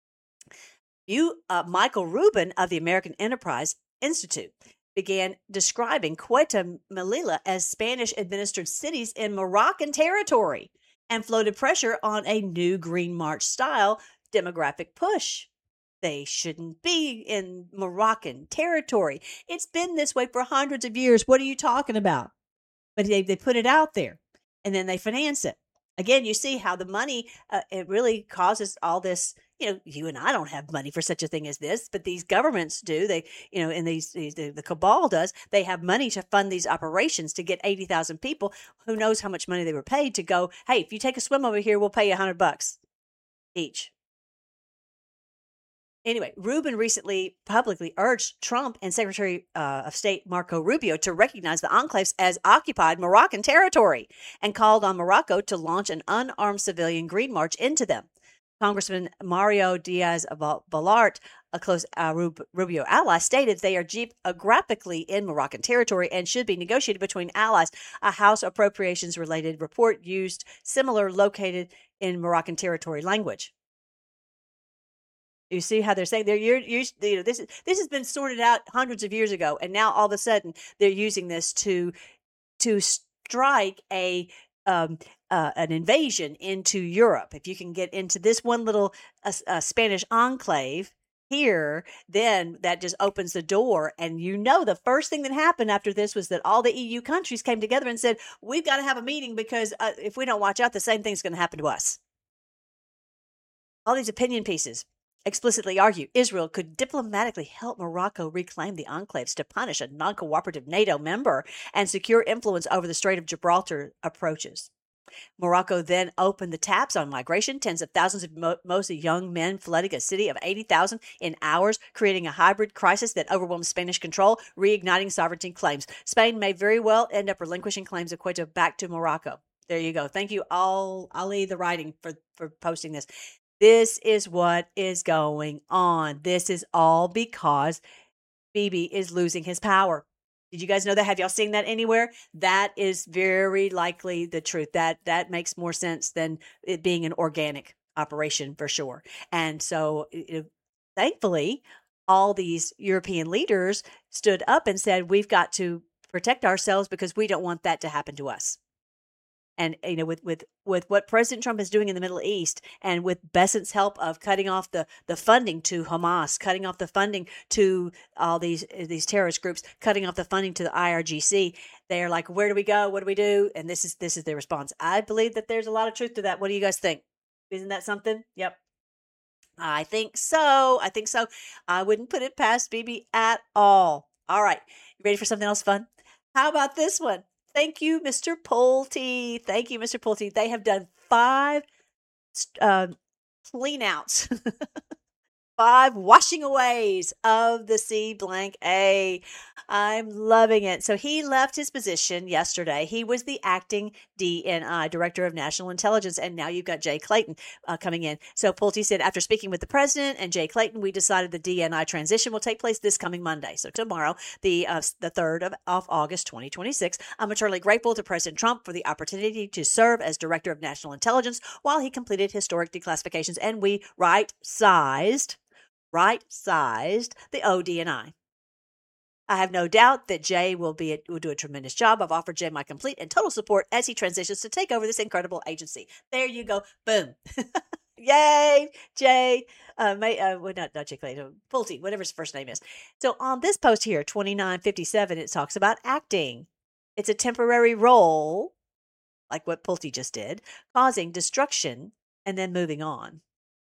You, uh, Michael Rubin of the American Enterprise Institute began describing Ceuta and Melilla as Spanish-administered cities in Moroccan territory and floated pressure on a new Green March-style demographic push. They shouldn't be in Moroccan territory. It's been this way for hundreds of years. What are you talking about? But they, they put it out there, and then they finance it. Again, you see how the money, uh, it really causes all this. You know, you and I don't have money for such a thing as this, but these governments do. They, you know, and these, these the, the cabal does. They have money to fund these operations to get eighty thousand people. Who knows how much money they were paid to go, hey, if you take a swim over here, we'll pay you a hundred bucks each. Anyway, Rubin recently publicly urged Trump and Secretary uh, of State Marco Rubio to recognize the enclaves as occupied Moroccan territory and called on Morocco to launch an unarmed civilian green march into them. Congressman Mario Diaz-Balart, a close uh, Rubio ally, stated they are geographically in Moroccan territory and should be negotiated between allies. A House appropriations-related report used similar located in Moroccan territory language. You see how they're saying they're you're, you're, you know this is this has been sorted out hundreds of years ago, and now all of a sudden they're using this to to strike a um, uh, an invasion into Europe. If you can get into this one little uh, uh, Spanish enclave here, then that just opens the door. And you know, the first thing that happened after this was that all the E U countries came together and said, "We've got to have a meeting because uh, if we don't watch out, the same thing's going to happen to us." All these opinion pieces explicitly argue Israel could diplomatically help Morocco reclaim the enclaves to punish a non-cooperative NATO member and secure influence over the Strait of Gibraltar approaches. Morocco then opened the taps on migration. Tens of thousands of mo- mostly young men flooding a city of eighty thousand in hours, creating a hybrid crisis that overwhelmed Spanish control, reigniting sovereignty claims. Spain may very well end up relinquishing claims of Ceuta back to Morocco. There you go. Thank you, all Ali, the writing, for, for posting this. This is what is going on. This is all because Bibi is losing his power. Did you guys know that? Have y'all seen that anywhere? That is very likely the truth. That that makes more sense than it being an organic operation for sure. And so, it, thankfully, all these European leaders stood up and said, we've got to protect ourselves because we don't want that to happen to us. And, you know, with, with, with what President Trump is doing in the Middle East, and with Besant's help of cutting off the, the funding to Hamas, cutting off the funding to all these these terrorist groups, cutting off the funding to the I R G C, they are like, where do we go? What do we do? And this is this is their response. I believe that there's a lot of truth to that. What do you guys think? Isn't that something? Yep. I think so. I think so. I wouldn't put it past Bibi at all. All right. You ready for something else fun? How about this one? Thank you, Mister Pulte. Thank you, Mister Pulte. They have done five uh, clean outs, five washing aways of the C blank A. I'm loving it. So he left his position yesterday. He was the acting D N I, Director of National Intelligence, and now you've got Jay Clayton uh, coming in. So Pulte said, after speaking with the president and Jay Clayton, we decided the D N I transition will take place this coming Monday. So tomorrow, the uh, the third of, of August, twenty twenty-six. I'm eternally grateful to President Trump for the opportunity to serve as Director of National Intelligence while he completed historic declassifications, and we right-sized, right-sized the O D N I. I have no doubt that Jay will be a, will do a tremendous job. I've offered Jay my complete and total support as he transitions to take over this incredible agency. There you go. Boom. Yay, Jay. Uh, may, uh, well, not, not Jay Clayton, Pulte, whatever his first name is. So on this post here, twenty-nine fifty-seven, it talks about acting. It's a temporary role, like what Pulte just did, causing destruction and then moving on.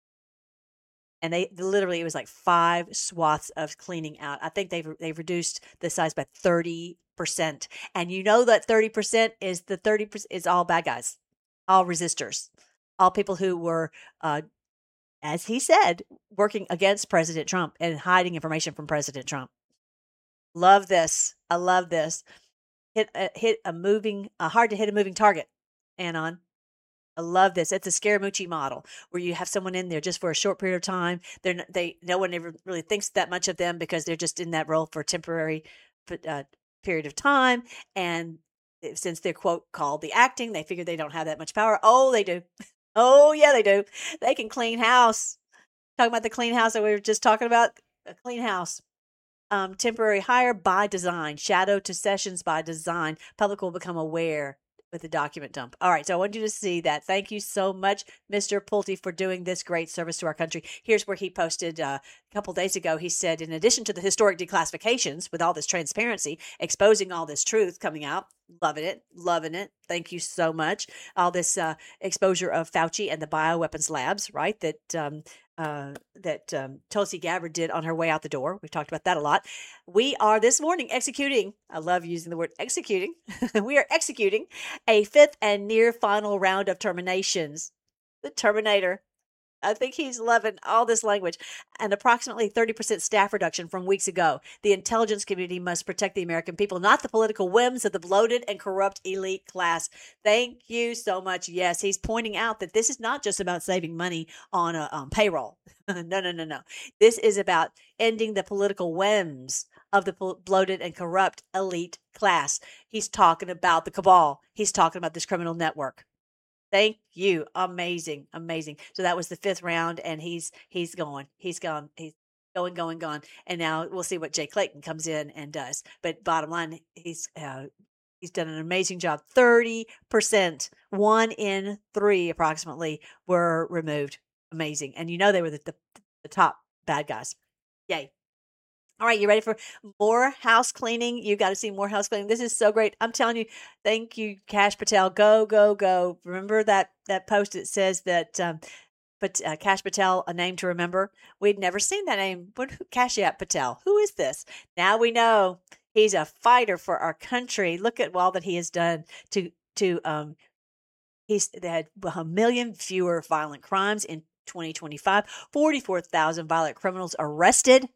And they literally, it was like five swaths of cleaning out. I think they've they've reduced the size by thirty percent. And you know that thirty percent is the thirty percent is all bad guys, all resistors, all people who were, uh, as he said, working against President Trump and hiding information from President Trump. Love this. I love this. Hit a, hit a moving, uh, hard to hit a moving target, Anon. I love this. It's a Scaramucci model where you have someone in there just for a short period of time. They're not, they no one ever really thinks that much of them because they're just in that role for a temporary uh, period of time. And since they're quote called the acting, they figure they don't have that much power. Oh, they do. Oh yeah, they do. They can clean house. Talking about the clean house that we were just talking about. A clean house. Um, temporary hire by design. Shadow to sessions by design. Public will become aware with the document dump. All right, so I want you to see that. Thank you so much, Mister Pulte, for doing this great service to our country. Here's where he posted uh, a couple days ago. He said, in addition to the historic declassifications, with all this transparency, exposing all this truth coming out, loving it, loving it. Thank you so much. All this uh, exposure of Fauci and the bioweapons labs, right, that um, uh, that um, Tulsi Gabbard did on her way out the door. We've talked about that a lot. We are this morning executing, I love using the word executing, we are executing a fifth and near final round of terminations. The Terminator. I think he's loving all this language. And approximately thirty percent staff reduction from weeks ago. The intelligence community must protect the American people, not the political whims of the bloated and corrupt elite class. Thank you so much. Yes, he's pointing out that this is not just about saving money on a um, payroll. no, no, no, no. This is about ending the political whims of the pol- bloated and corrupt elite class. He's talking about the cabal. He's talking about this criminal network. Thank you. Amazing. Amazing. So that was the fifth round, and he's he's going. He's gone. He's going, going, gone. And now we'll see what Jay Clayton comes in and does. But bottom line, he's uh, he's done an amazing job. thirty percent, one in three approximately, were removed. Amazing. And you know they were the, the, the top bad guys. Yay. All right, you ready for more house cleaning? You got to see more house cleaning. This is so great. I'm telling you, thank you, Kash Patel. Go, go, go. Remember that that post that says that um, but uh, Kash Patel, a name to remember? We'd never seen that name. What, Kashyap Patel. Who is this? Now we know he's a fighter for our country. Look at all that he has done to, to um, he's they had a million fewer violent crimes in twenty twenty-five, forty-four thousand violent criminals arrested.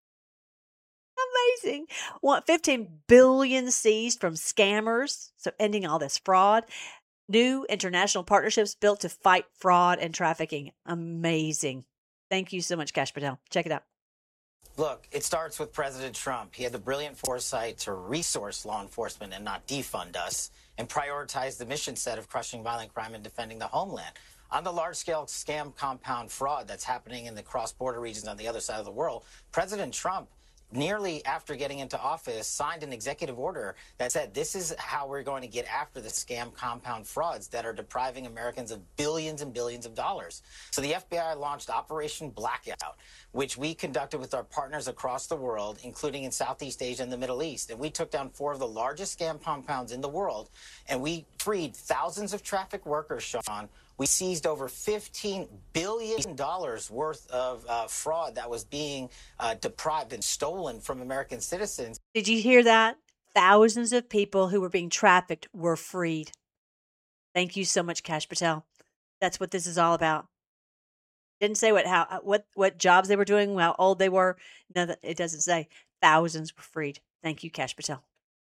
Amazing. What, fifteen billion seized from scammers. So ending all this fraud. New international partnerships built to fight fraud and trafficking. Amazing. Thank you so much, Kash Patel. Check it out. Look, it starts with President Trump. He had the brilliant foresight to resource law enforcement and not defund us, and prioritize the mission set of crushing violent crime and defending the homeland. On the large-scale scam compound fraud that's happening in the cross-border regions on the other side of the world, President Trump, nearly after getting into office, signed an executive order that said this is how we're going to get after the scam compound frauds that are depriving Americans of billions and billions of dollars. So the F B I launched Operation Blackout, which we conducted with our partners across the world, including in Southeast Asia and the Middle East. And we took down four of the largest scam compounds in the world, and we freed thousands of traffic workers, Sean. We seized over fifteen billion dollars worth of uh, fraud that was being uh, deprived and stolen from American citizens. Did you hear that? Thousands of people who were being trafficked were freed. Thank you so much, Kash Patel. That's what this is all about. Didn't say what how what what jobs they were doing, how old they were. No, it doesn't say. Thousands were freed. Thank you, Kash Patel.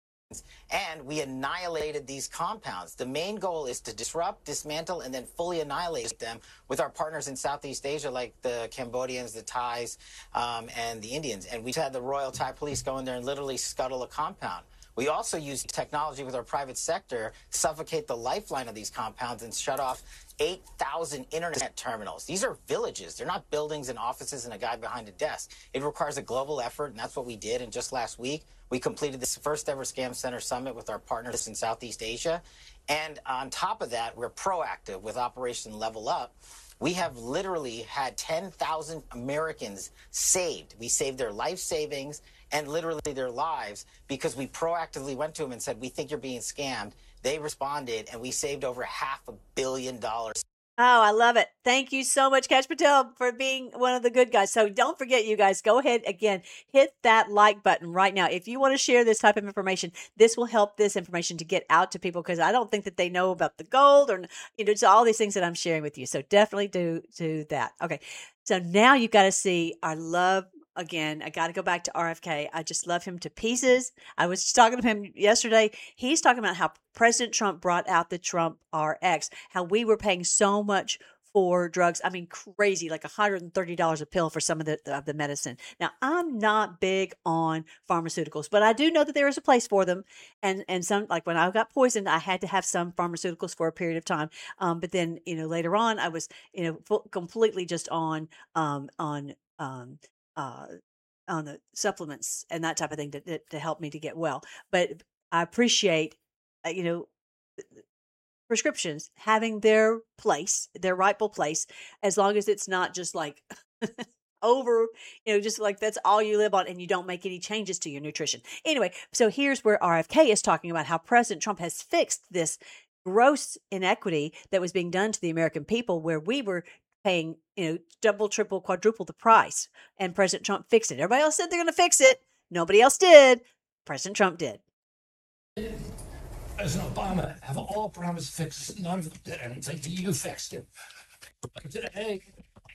And we annihilated these compounds. The main goal is to disrupt, dismantle, and then fully annihilate them with our partners in Southeast Asia, like the Cambodians, the Thais, um, and the Indians. And we had the Royal Thai Police go in there and literally scuttle a compound. We also used technology with our private sector to suffocate the lifeline of these compounds and shut off eight thousand internet terminals. These are villages. They're not buildings and offices and a guy behind a desk. It requires a global effort, and that's what we did. And just last week, we completed this first ever Scam Center Summit with our partners in Southeast Asia. And on top of that, we're proactive with Operation Level Up. We have literally had ten thousand Americans saved. We saved their life savings and literally their lives because we proactively went to them and said, we think you're being scammed. They responded, and we saved over half a billion dollars. Oh, I love it. Thank you so much, Kash Patel, for being one of the good guys. So don't forget, you guys, go ahead again, hit that like button right now. If you want to share this type of information, this will help this information to get out to people, because I don't think that they know about the gold or, you know, it's all these things that I'm sharing with you. So definitely do, do that. Okay. So now you've got to see our love. Again, I got to go back to R F K. I just love him to pieces. I was just talking to him yesterday. He's talking about how President Trump brought out the Trump R X, how we were paying so much for drugs. I mean, crazy, like one hundred thirty dollars a pill for some of the, of the medicine. Now, I'm not big on pharmaceuticals, but I do know that there is a place for them. And, and some, like when I got poisoned, I had to have some pharmaceuticals for a period of time. Um, but then, you know, later on, I was, you know, full, completely just on, um, on, um, uh, on the supplements and that type of thing to, to, to help me to get well. But I appreciate, uh, you know, prescriptions having their place, their rightful place, as long as it's not just like over, you know, just like that's all you live on and you don't make any changes to your nutrition. Anyway, so here's where R F K is talking about how President Trump has fixed this gross inequity that was being done to the American people, where we were paying, you know, double, triple, quadruple the price. And President Trump fixed it. Everybody else said they're going to fix it. Nobody else did. President Trump did. President Obama have all promised fixes. None of them did anything. You fixed it. Today,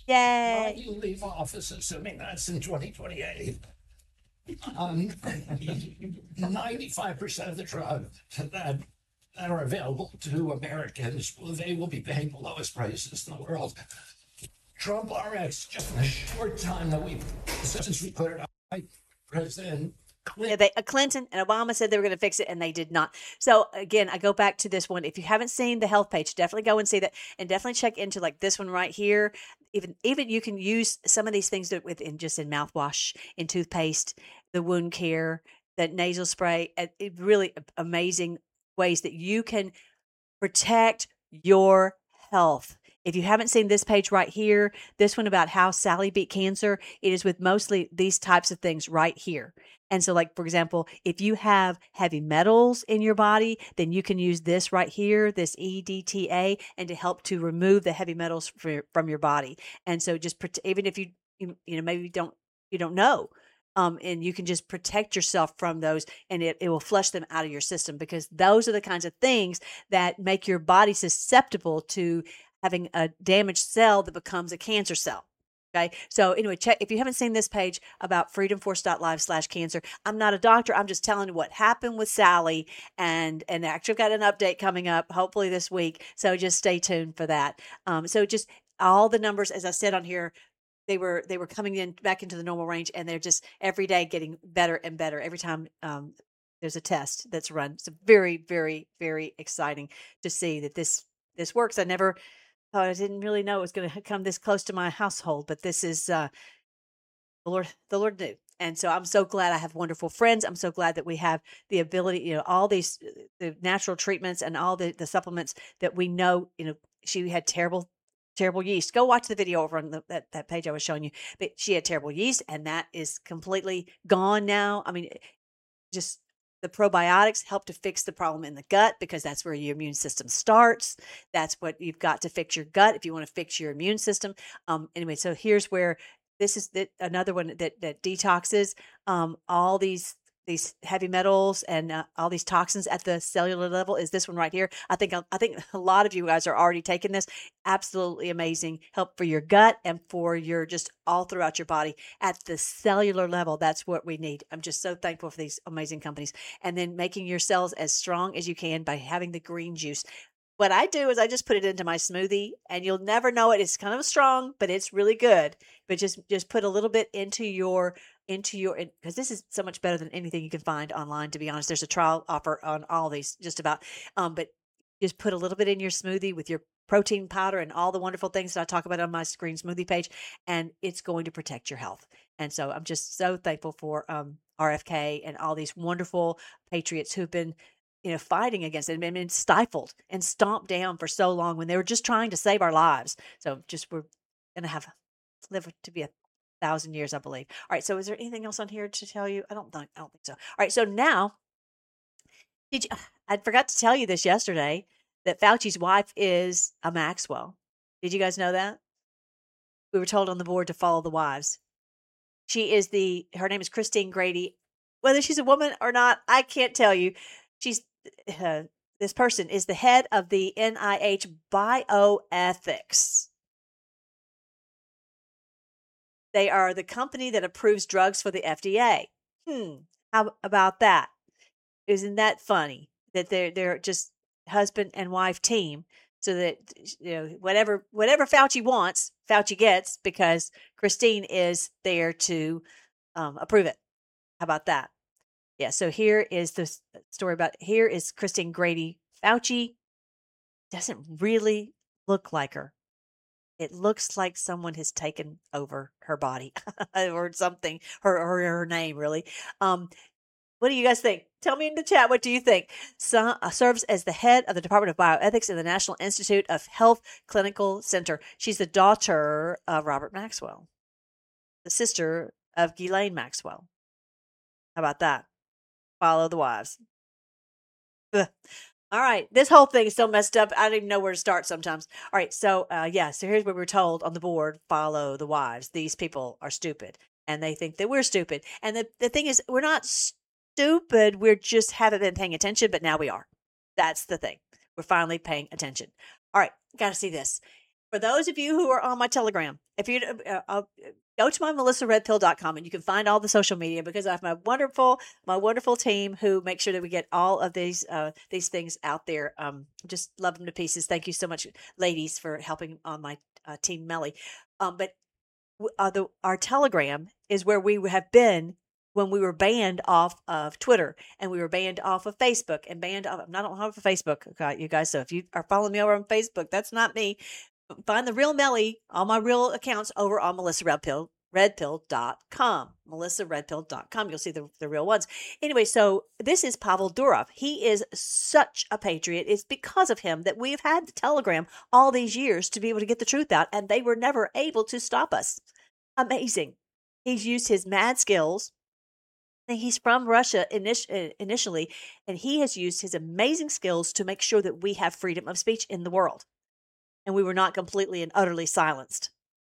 Yay. When you leave office, assuming that's in twenty twenty-eight, um, ninety-five percent of the drugs that, that are available to Americans, well, they will be paying the lowest prices in the world. Trump R X, just in a short time that we've, since we put it out, President Clinton. Yeah, they, uh, Clinton and Obama said they were going to fix it, and they did not. So again, I go back to this one. If you haven't seen the health page, definitely go and see that, and definitely check into like this one right here. Even even you can use some of these things that within just in mouthwash, in toothpaste, the wound care, the nasal spray. uh, It really amazing ways that you can protect your health. If you haven't seen this page right here, this one about how Sally beat cancer, it is with mostly these types of things right here. And so, like, for example, if you have heavy metals in your body, then you can use this right here, this E D T A, and to help to remove the heavy metals for, from your body. And so just, even if you, you, you know, maybe you don't, you don't know, Um, and you can just protect yourself from those, and it, it will flush them out of your system, because those are the kinds of things that make your body susceptible to having a damaged cell that becomes a cancer cell. Okay. So anyway, check, if you haven't seen this page about freedomforce.live slash cancer, I'm not a doctor. I'm just telling you what happened with Sally, and, and actually I've got an update coming up hopefully this week. So just stay tuned for that. Um, so just all the numbers, as I said on here, they were, they were coming in back into the normal range, and they're just every day getting better and better every time, um, there's a test that's run. It's very, very, very exciting to see that this, this works. I never, Oh, I didn't really know it was going to come this close to my household, but this is uh, the Lord. The Lord knew, and so I'm so glad I have wonderful friends. I'm so glad that we have the ability, you know, all these the natural treatments and all the the supplements that we know. You know, she had terrible, terrible yeast. Go watch the video over on the, that that page I was showing you. But she had terrible yeast, and that is completely gone now. I mean, just. The probiotics help to fix the problem in the gut, because that's where your immune system starts. That's what you've got to fix your gut if you want to fix your immune system. Um, anyway, so here's where this is the, another one that that detoxes um, all these these heavy metals and uh, all these toxins at the cellular level. Is this one right here? I think I think a lot of you guys are already taking this. Absolutely amazing help for your gut and for your just all throughout your body at the cellular level. That's what we need. I'm just so thankful for these amazing companies. And then making your cells as strong as you can by having the green juice. What I do is I just put it into my smoothie, and you'll never know it. It's kind of strong, but it's really good. But just just put a little bit into your into your, because this is so much better than anything you can find online, to be honest. There's a trial offer on all these just about, um, but just put a little bit in your smoothie with your protein powder and all the wonderful things that I talk about on my Green Smoothie page, and it's going to protect your health. And so I'm just so thankful for um, R F K and all these wonderful patriots who've been, you know, fighting against it and been stifled and stomped down for so long when they were just trying to save our lives. So just, we're going to have live to be a thousand years, I believe. All right. So is there anything else on here to tell you? I don't think, I don't think so. All right. So now, did you, I forgot to tell you this yesterday, that Fauci's wife is a Maxwell. Did you guys know that? We were told on the board to follow the wives. She is the, her name is Christine Grady. Whether she's a woman or not, I can't tell you. She's, uh, this person is the head of the N I H Bioethics. They are the company that approves drugs for the F D A. Hmm. How about that? Isn't that funny that they're, they're just husband and wife team, so that, you know, whatever, whatever Fauci wants, Fauci gets, because Christine is there to um, approve it. How about that? Yeah. So here is the story about, here is Christine Grady. Fauci doesn't really look like her. It looks like someone has taken over her body or something, her, or her name really. Um, what do you guys think? Tell me in the chat. What do you think? So, uh, serves as the head of the Department of Bioethics in the National Institute of Health Clinical Center. She's the daughter of Robert Maxwell, the sister of Ghislaine Maxwell. How about that? Follow the wives. Ugh. All right. This whole thing is so messed up. I don't even know where to start sometimes. All right. So, uh, yeah. So here's what we're told on the board. Follow the wives. These people are stupid, and they think that we're stupid. And the, the thing is, we're not stupid. We're just haven't been paying attention, but now we are. That's the thing. We're finally paying attention. All right. Got to see this. For those of you who are on my Telegram, if you uh, uh, go to my melissa red pill dot com and you can find all the social media, because I have my wonderful, my wonderful team who make sure that we get all of these, uh, these things out there. Um, just love them to pieces. Thank you so much, ladies, for helping on my uh, team, Melly. Um, but uh, the, our Telegram is where we have been when we were banned off of Twitter and we were banned off of Facebook and banned off. I don't have a Facebook, okay, you guys. So if you are following me over on Facebook, that's not me. Find the real Melly, all my real accounts over on melissa red pill red pill dot com. melissa red pill dot com. You'll see the, the real ones. Anyway, so this is Pavel Durov. He is such a patriot. It's because of him that we've had the Telegram all these years to be able to get the truth out, and they were never able to stop us. Amazing. He's used his mad skills. He's from Russia init- initially, and he has used his amazing skills to make sure that we have freedom of speech in the world. And we were not completely and utterly silenced.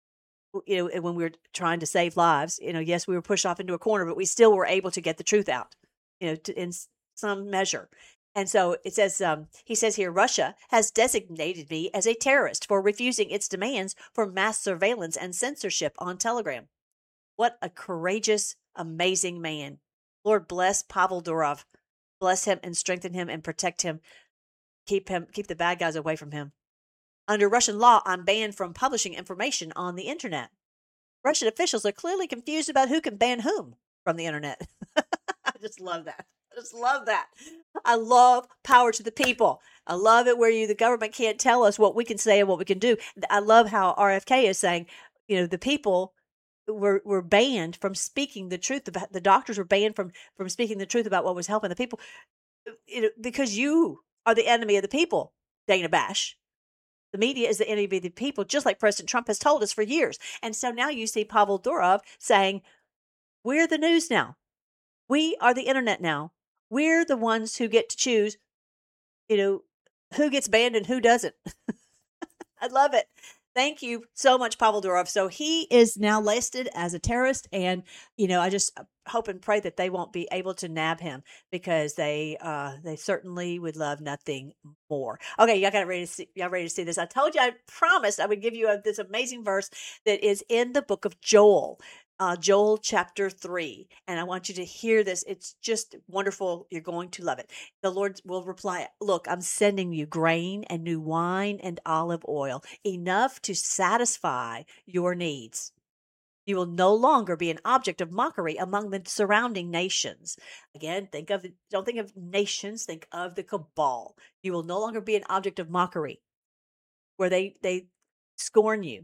You know, when we were trying to save lives, you know, yes, we were pushed off into a corner, but we still were able to get the truth out, you know, to, in some measure. And so it says, um, he says here, Russia has designated me as a terrorist for refusing its demands for mass surveillance and censorship on Telegram. What a courageous, amazing man. Lord bless Pavel Durov. Bless him and strengthen him and protect him. Keep him, keep the bad guys away from him. Under Russian law, I'm banned from publishing information on the internet. Russian officials are clearly confused about who can ban whom from the internet. I just love that. I just love that. I love power to the people. I love it where you, the government can't tell us what we can say and what we can do. I love how R F K is saying, you know, the people were were banned from speaking the truth about, the doctors were banned from from speaking the truth about what was helping the people, you know, because you are the enemy of the people, Dana Bash. The media is the enemy of the people, just like President Trump has told us for years. And so now you see Pavel Durov saying, we're the news now. We are the internet now. We're the ones who get to choose, you know, who gets banned and who doesn't. I love it. Thank you so much, Pavel Durov. So he is now listed as a terrorist, and you know, I just hope and pray that they won't be able to nab him, because they uh, they certainly would love nothing more. Okay, y'all got ready to see? Y'all ready to see this? I told you, I promised I would give you a, this amazing verse that is in the book of Joel. Uh, Joel chapter three. And I want you to hear this. It's just wonderful. You're going to love it. The Lord will reply, look, I'm sending you grain and new wine and olive oil, enough to satisfy your needs. You will no longer be an object of mockery among the surrounding nations. Again, think of, don't think of nations, think of the cabal. You will no longer be an object of mockery where they, they scorn you.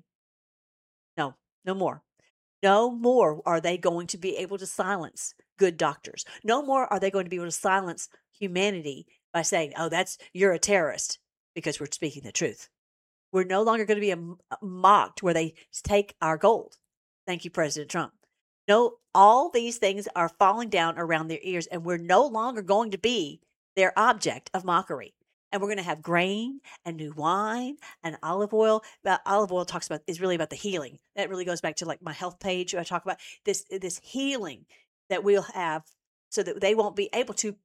No, no more. No more are they going to be able to silence good doctors. No more are they going to be able to silence humanity by saying, oh, that's, you're a terrorist, because we're speaking the truth. We're no longer going to be a, mocked where they take our gold. Thank you, President Trump. No, all these things are falling down around their ears, and we're no longer going to be their object of mockery. And we're going to have grain and new wine and olive oil. But olive oil talks about, is really about the healing. That really goes back to like my health page where I talk about this, this healing that we'll have so that they won't be able to,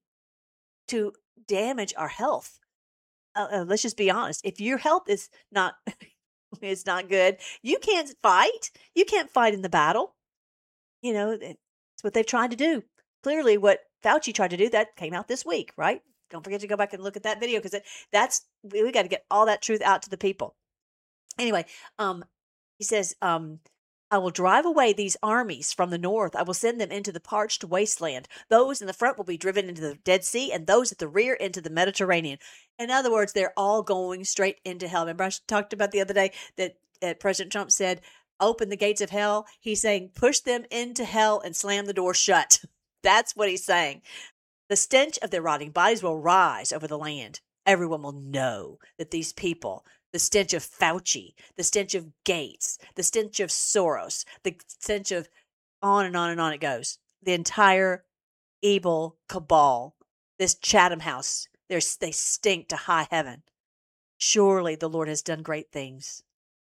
to damage our health. Uh, uh, let's just be honest. If your health is not, is not good, you can't fight. You can't fight in the battle. You know, that's what they've tried to do. Clearly what Fauci tried to do, that came out this week, right? Don't forget to go back and look at that video, because that's, we, we got to get all that truth out to the people. Anyway, um, he says, um, I will drive away these armies from the north. I will send them into the parched wasteland. Those in the front will be driven into the Dead Sea, and those at the rear into the Mediterranean. In other words, they're all going straight into hell. Remember, I talked about the other day that uh, President Trump said, open the gates of hell. He's saying, push them into hell and slam the door shut. That's what he's saying. The stench of their rotting bodies will rise over the land. Everyone will know that these people, the stench of Fauci, the stench of Gates, the stench of Soros, the stench of on and on and on it goes. The entire evil cabal, this Chatham House, they stink to high heaven. Surely the Lord has done great things.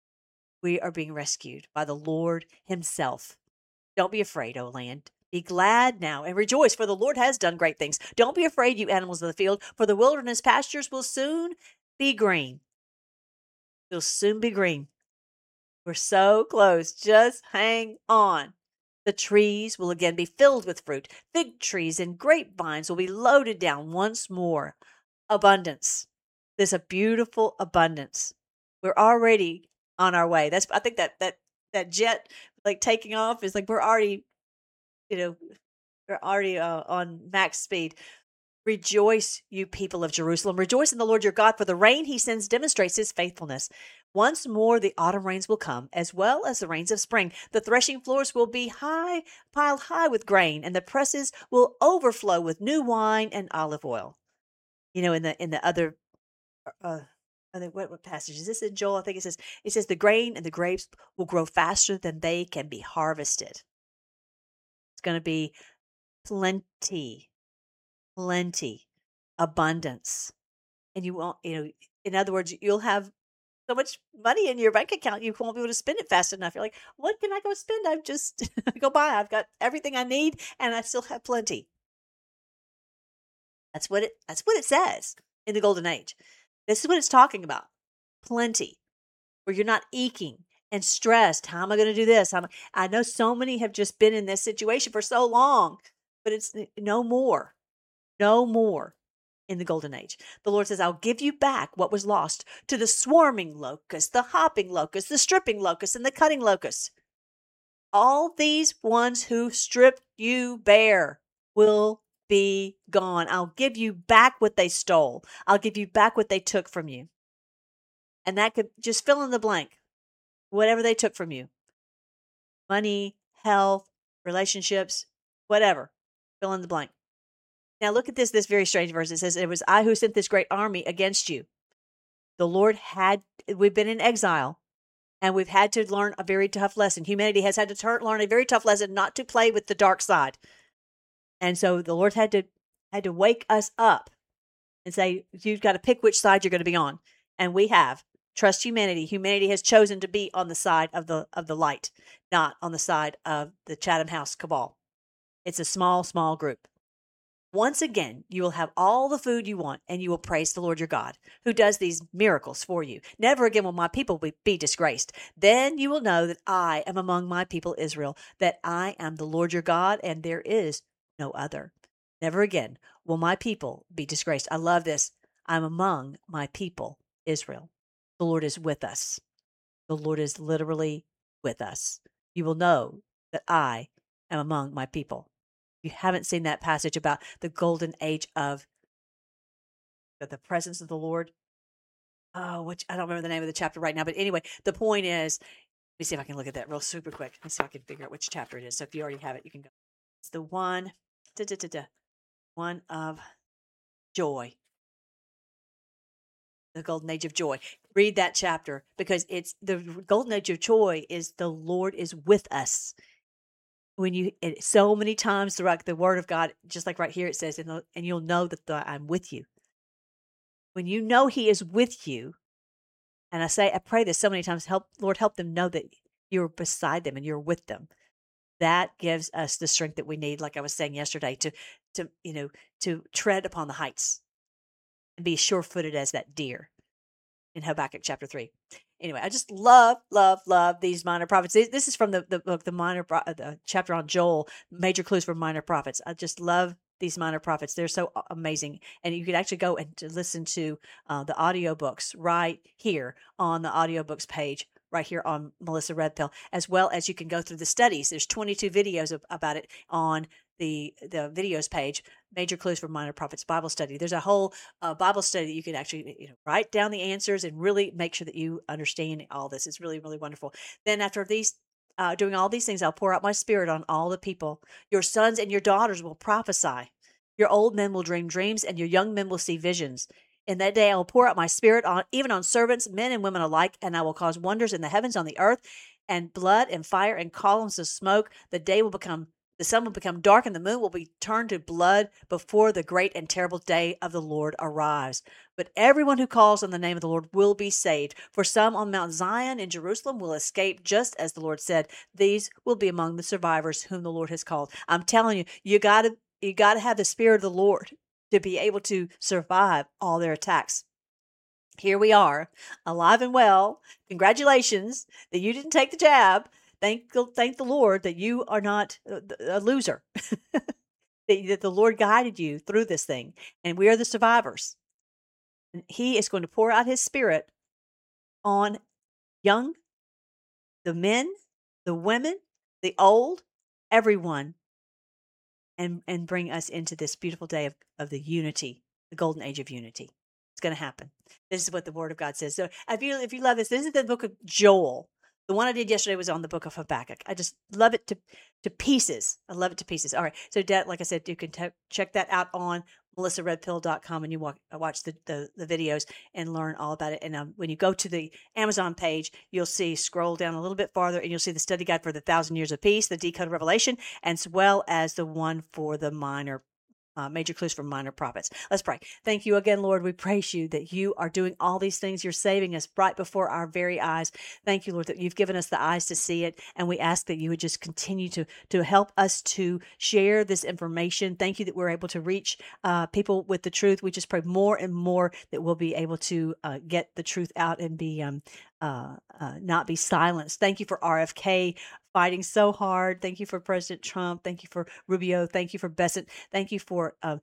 We are being rescued by the Lord himself. Don't be afraid, O land. Be glad now and rejoice, for the Lord has done great things. Don't be afraid, you animals of the field, for the wilderness pastures will soon be green. They'll soon be green. We're so close. Just hang on. The trees will again be filled with fruit. Fig trees and grapevines will be loaded down once more. Abundance. There's a beautiful abundance. We're already on our way. That's I think that that that jet like taking off is like we're already, you know, we're already uh, on max speed. Rejoice, you people of Jerusalem. Rejoice in the Lord your God, for the rain he sends demonstrates his faithfulness. Once more the autumn rains will come, as well as the rains of spring. The threshing floors will be high, piled high with grain, and the presses will overflow with new wine and olive oil. You know, in the in the other, uh, I think what, what passage is this in Joel? I think it says it says the grain and the grapes will grow faster than they can be harvested. It's going to be plenty, plenty, abundance, and you won't. You know, in other words, you'll have so much money in your bank account, you won't be able to spend it fast enough. You're like, what can I go spend? I've just go buy. I've got everything I need, and I still have plenty. That's what it. That's what it says in the Golden Age. This is what it's talking about. Plenty, where you're not eking and stressed. How am I going to do this? How am I, I know so many have just been in this situation for so long, but it's no more, no more. In the Golden Age, the Lord says, I'll give you back what was lost to the swarming locust, the hopping locust, the stripping locust, and the cutting locust. All these ones who stripped you bare will be gone. I'll give you back what they stole. I'll give you back what they took from you. And that could just fill in the blank, whatever they took from you. Money, health, relationships, whatever. Fill in the blank. Now look at this, this very strange verse. It says, it was I who sent this great army against you. The Lord had, we've been in exile, and we've had to learn a very tough lesson. Humanity has had to turn, learn a very tough lesson not to play with the dark side. And so the Lord had to, had to wake us up and say, you've got to pick which side you're going to be on. And we have. Trust humanity. Humanity has chosen to be on the side of the, of the light, not on the side of the Chatham House cabal. It's a small, small group. Once again, you will have all the food you want, and you will praise the Lord your God, who does these miracles for you. Never again will my people be, be disgraced. Then you will know that I am among my people Israel, that I am the Lord your God, and there is no other. Never again will my people be disgraced. I love this. I'm among my people Israel. The Lord is with us. The Lord is literally with us. You will know that I am among my people. You haven't seen that passage about the golden age of the presence of the Lord. Oh, which I don't remember the name of the chapter right now, but anyway, the point is, let me see if I can look at that real super quick. Let me see if I can figure out which chapter it is. So if you already have it, you can go. It's the one, da, da, da, da, one of joy. The golden age of joy. Read that chapter, because it's the golden age of joy is the Lord is with us. When you, it, so many times throughout the Word of God, just like right here, it says, and, the, and you'll know that the, I'm with you. When you know He is with you, and I say, I pray this so many times, help, Lord, help them know that you're beside them and you're with them. That gives us the strength that we need, like I was saying yesterday, to, to you know, to tread upon the heights and be sure-footed as that deer in Habakkuk chapter three. Anyway, I just love, love, love these minor prophets. This is from the, the book, the minor the chapter on Joel, Major Clues for Minor Prophets. I just love these minor prophets. They're so amazing. And you could actually go and to listen to uh, the audiobooks right here on the audiobooks page, right here on Melissa Red Pill, as well as you can go through the studies. There's twenty-two videos of, about it on the the videos page, Major Clues for Minor Prophets Bible Study. There's a whole uh, Bible study that you can actually you know write down the answers and really make sure that you understand all this. It's really, really wonderful. Then after these, uh, doing all these things, I'll pour out my spirit on all the people. Your sons and your daughters will prophesy. Your old men will dream dreams, and your young men will see visions. In that day I will pour out my spirit on even on servants, men and women alike, and I will cause wonders in the heavens, on the earth, and blood and fire and columns of smoke. The day will become The sun will become dark, and the moon will be turned to blood before the great and terrible day of the Lord arrives. But everyone who calls on the name of the Lord will be saved. For some on Mount Zion in Jerusalem will escape, just as the Lord said. These will be among the survivors whom the Lord has called. I'm telling you, you gotta, you gotta have the Spirit of the Lord to be able to survive all their attacks. here we are, alive and well. Congratulations that you didn't take the jab. Thank, thank the Lord that you are not a loser, that, that the Lord guided you through this thing, and we are the survivors. And he is going to pour out his spirit on young, the men, the women, the old, everyone, and, and bring us into this beautiful day of, of the unity, the golden age of unity. It's going to happen. This is what the Word of God says. So if you if you love this, this is the book of Joel. The one I did yesterday was on the book of Habakkuk. I just love it to to pieces. I love it to pieces. All right. So, Dad, like I said, you can t- check that out on melissa red pill dot com, and you walk, watch the, the, the videos and learn all about it. And um, when you go to the Amazon page, you'll see, scroll down a little bit farther, and you'll see the study guide for the Thousand Years of Peace, the Decoded Revelation, as well as the one for the minor Uh, major clues for minor prophets. Let's pray. Thank you again, Lord. We praise you that you are doing all these things. You're saving us right before our very eyes. Thank you, Lord, that you've given us the eyes to see it. And we ask that you would just continue to, to help us to share this information. Thank you that we're able to reach uh, people with the truth. We just pray more and more that we'll be able to uh, get the truth out and be um, uh, uh, not be silenced. Thank you for R F K fighting so hard. Thank you for President Trump. Thank you for Rubio. Thank you for Bessent. Thank you for uh,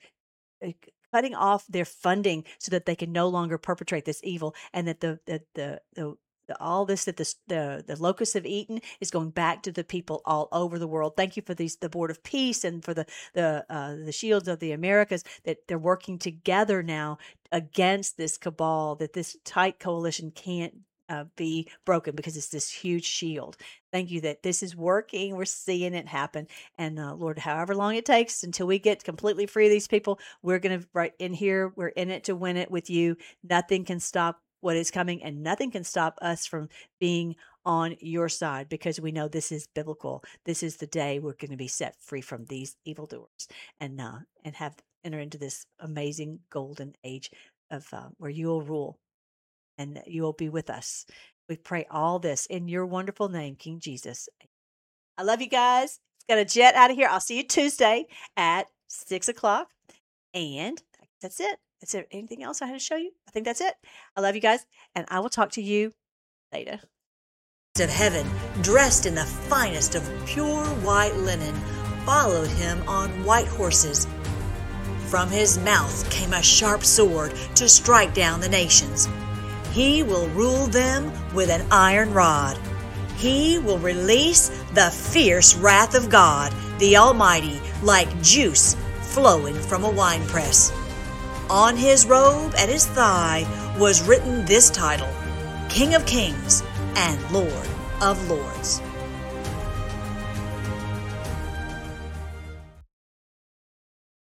cutting off their funding so that they can no longer perpetrate this evil, and that the the the, the The, all this that the, the the locusts have eaten is going back to the people all over the world. Thank you for these the Board of Peace and for the the uh, the Shields of the Americas, that they're working together now against this cabal, that this tight coalition can't uh, be broken because it's this huge shield. Thank you that this is working. We're seeing it happen. And uh, Lord, however long it takes until we get completely free of these people, we're going to, right in here, we're in it to win it with you. Nothing can stop what is coming, and nothing can stop us from being on your side, because we know this is biblical. This is the day we're going to be set free from these evildoers, and uh, and have enter into this amazing golden age of uh, where you will rule and you will be with us. We pray all this in your wonderful name, King Jesus. I love you guys. It's got a jet out of here. I'll see you Tuesday at six o'clock, and that's it. Is there anything else I had to show you? I think that's it. I love you guys, and I will talk to you later. Of heaven, dressed in the finest of pure white linen, followed him on white horses. From his mouth came a sharp sword to strike down the nations. He will rule them with an iron rod. He will release the fierce wrath of God, the Almighty, like juice flowing from a winepress. On his robe at his thigh was written this title: King of Kings and Lord of Lords.